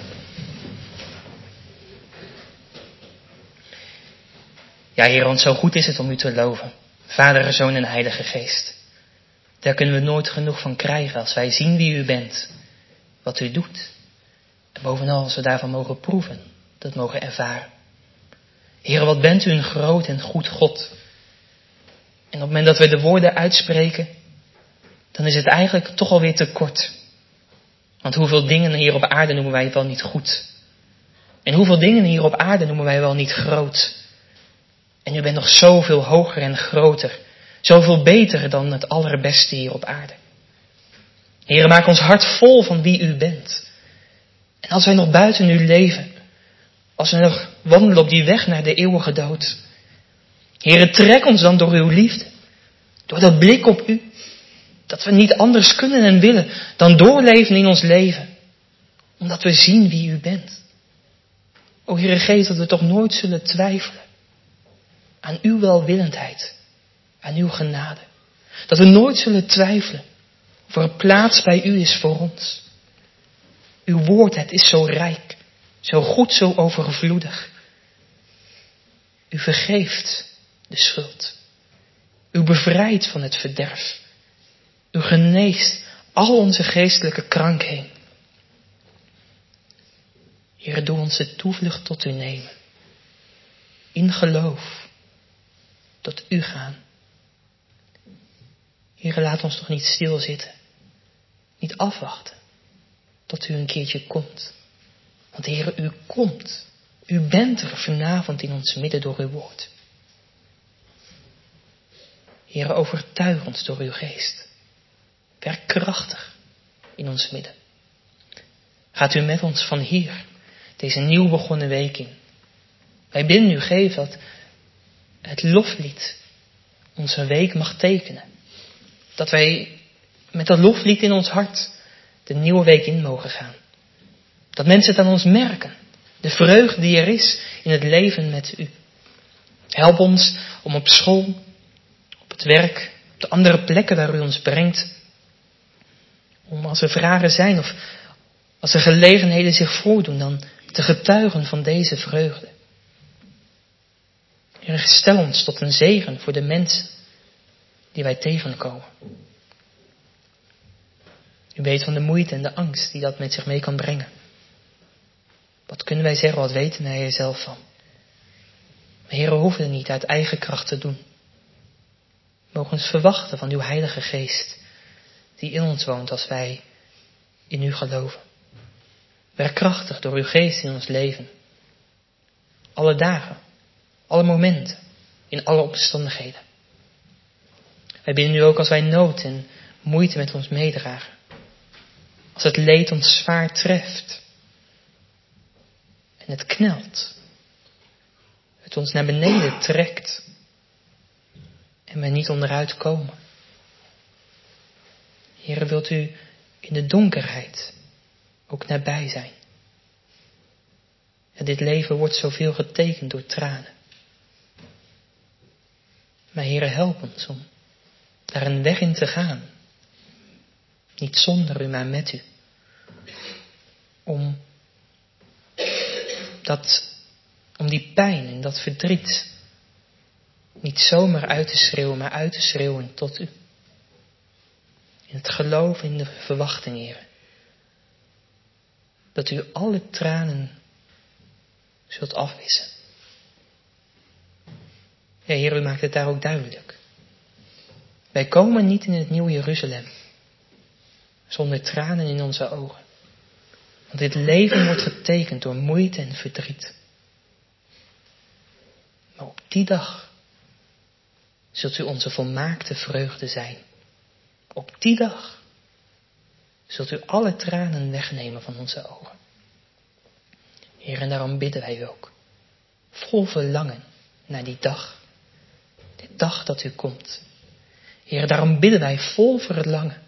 Ja, Heer, want zo goed is het om u te loven. Vader, Zoon en Heilige Geest. Daar kunnen we nooit genoeg van krijgen als wij zien wie u bent. Wat u doet. En bovenal als we daarvan mogen proeven. Dat mogen ervaren. Heer, wat bent u een groot en goed God. En op het moment dat we de woorden uitspreken, dan is het eigenlijk toch alweer te kort. Want hoeveel dingen hier op aarde noemen wij wel niet goed. En hoeveel dingen hier op aarde noemen wij wel niet groot. En u bent nog zoveel hoger en groter. Zoveel beter dan het allerbeste hier op aarde. Heer, maak ons hart vol van wie u bent. En als wij nog buiten u leven, als we nog wandelen op die weg naar de eeuwige dood. Heer, trek ons dan door uw liefde. Door dat blik op u. Dat we niet anders kunnen en willen dan doorleven in ons leven. Omdat we zien wie u bent. O Heer, geef dat we toch nooit zullen twijfelen. Aan uw welwillendheid. Aan uw genade. Dat we nooit zullen twijfelen. Of er een plaats bij u is voor ons. Uw woord, het is zo rijk. Zo goed, zo overvloedig. U vergeeft de schuld. U bevrijdt van het verderf. U geneest al onze geestelijke krankheden. Heer, doe onze toevlucht tot u nemen. In geloof. Tot u gaan. Heer, laat ons toch niet stilzitten. Niet afwachten. Tot u een keertje komt. Want Heer, u komt. U bent er vanavond in ons midden door uw woord. Heer, overtuig ons door uw geest. Werk krachtig in ons midden. Gaat u met ons van hier, deze nieuw begonnen week in. Wij bidden u, geef dat het loflied onze week mag tekenen. Dat wij met dat loflied in ons hart de nieuwe week in mogen gaan. Dat mensen het aan ons merken. De vreugde die er is in het leven met u. Help ons om op school, op het werk, op de andere plekken waar u ons brengt. Om als er vragen zijn of als er gelegenheden zich voordoen, dan te getuigen van deze vreugde. Heer, stel ons tot een zegen voor de mensen die wij tegenkomen. U weet van de moeite en de angst die dat met zich mee kan brengen. Wat kunnen wij zeggen, wat weten wij er zelf van? Maar Heer, we hoeven het niet uit eigen kracht te doen. We mogen ons verwachten van uw Heilige Geest, die in ons woont als wij in u geloven. Werk krachtig door uw Geest in ons leven. Alle dagen, alle momenten, in alle omstandigheden. Wij bidden u ook als wij nood en moeite met ons meedragen. Als het leed ons zwaar treft. En het knelt. Het ons naar beneden trekt. En we niet onderuit komen. Heere, wilt u in de donkerheid ook nabij zijn. En dit leven wordt zoveel getekend door tranen. Maar Heere, help ons om daar een weg in te gaan. Niet zonder u, maar met u. Om die pijn en dat verdriet niet zomaar uit te schreeuwen, maar uit te schreeuwen tot u. In het geloof, in de verwachting, Heer. Dat u alle tranen zult afwissen. Ja, Heer, u maakt het daar ook duidelijk. Wij komen niet in het nieuwe Jeruzalem zonder tranen in onze ogen. Want dit leven wordt getekend door moeite en verdriet. Maar op die dag zult u onze volmaakte vreugde zijn. Op die dag zult u alle tranen wegnemen van onze ogen. Heer, en daarom bidden wij u ook. Vol verlangen naar die dag. De dag dat u komt. Heer, daarom bidden wij vol verlangen.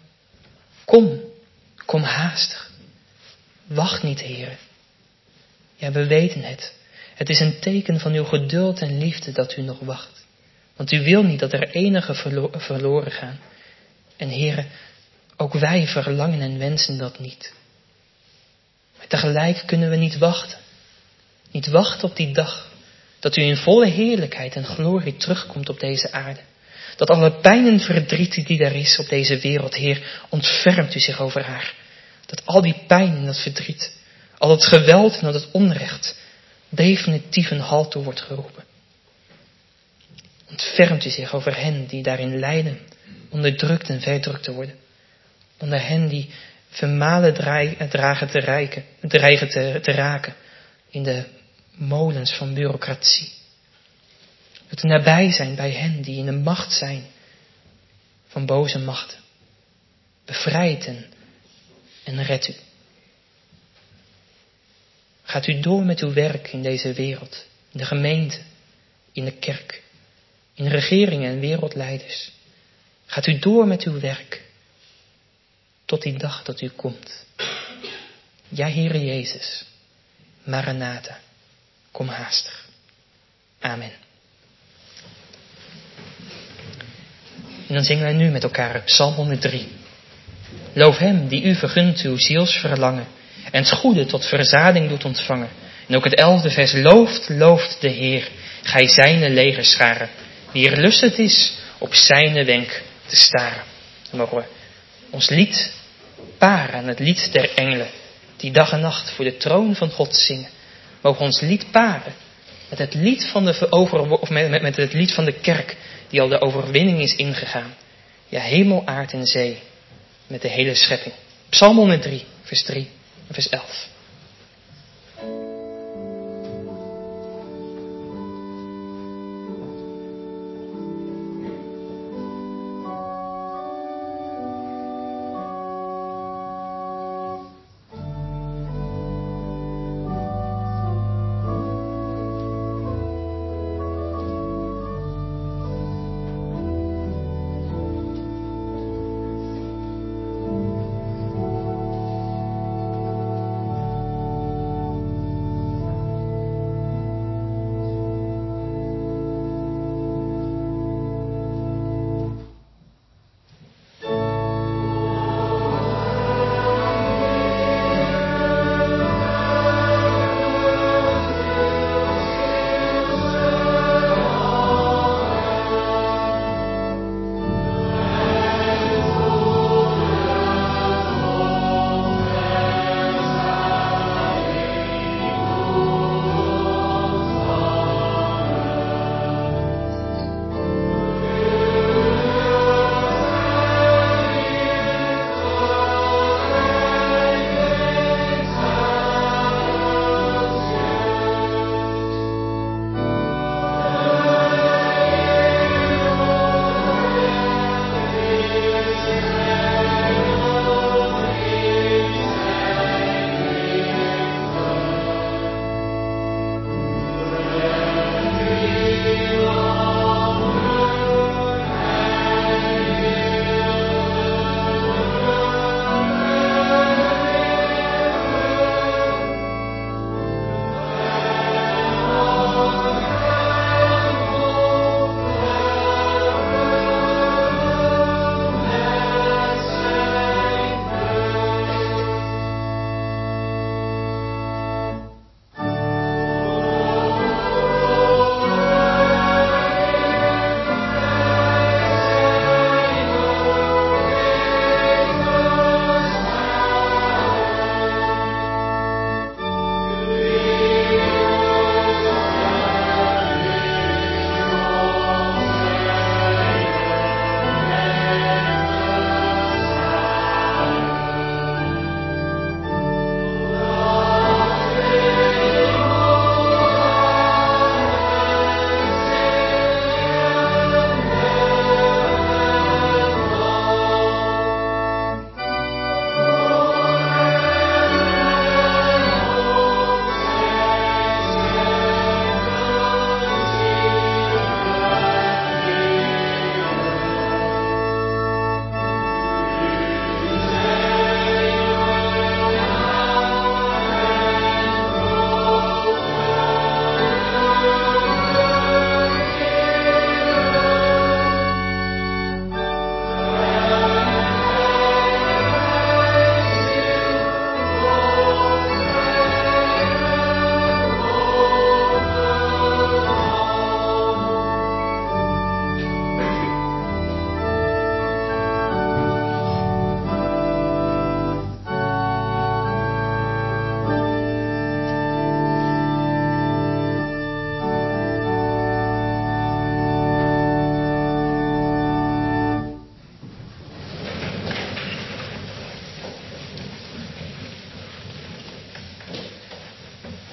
Kom haastig. Wacht niet, Heer. Ja, we weten het. Het is een teken van uw geduld en liefde dat u nog wacht. Want u wil niet dat er enige verloren gaan. En Heere, ook wij verlangen en wensen dat niet. Maar tegelijk kunnen we niet wachten. Niet wachten op die dag dat u in volle heerlijkheid en glorie terugkomt op deze aarde. Dat alle pijn en verdriet die er is op deze wereld, Heer, ontfermt u zich over haar. Dat al die pijn en dat verdriet, al het geweld en al het onrecht, definitief een halt toe wordt geroepen. Ontfermt u zich over hen die daarin lijden, onderdrukt en verdrukt te worden. Onder hen die vermalen dreigen te raken in de molens van bureaucratie. Het nabij zijn bij hen die in de macht zijn van boze machten. Bevrijd en red u. Gaat u door met uw werk in deze wereld, in de gemeente, in de kerk, in regeringen en wereldleiders. Gaat u door met uw werk, tot die dag dat u komt. Ja, Heere Jezus, Maranatha, kom haastig. Amen. En dan zingen wij nu met elkaar Psalm 103. Loof hem die u vergunt uw zielsverlangen en het goede tot verzading doet ontvangen. En ook het 11e vers, looft de Heer, gij zijne legerscharen, wie er lustend is op zijne wenk te staren. Dan mogen we ons lied paren aan het lied der engelen, die dag en nacht voor de troon van God zingen. Mogen we ons lied paren met het lied van met het lied van de kerk, die al de overwinning is ingegaan. Ja, hemel, aard en zee, met de hele schepping. Psalm 103, vers 3 en vers 11.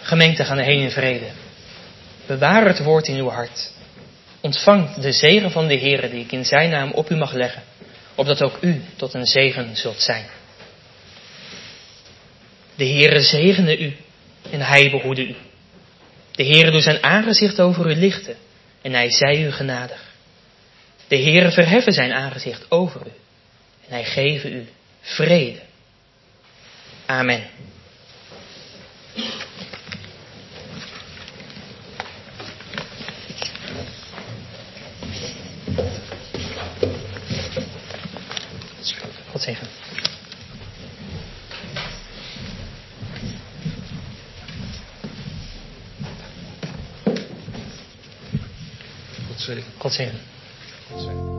Gemeente, gaan heen in vrede. Bewaar het woord in uw hart. Ontvang de zegen van de Heere die ik in zijn naam op u mag leggen, opdat ook u tot een zegen zult zijn. De Heere zegene u en hij behoede u. De Heere doet zijn aangezicht over u lichten en hij zij u genadig. De Heere verheffen zijn aangezicht over u en hij geven u vrede. Amen. God zegen. God zegen. God zegen. God zegen.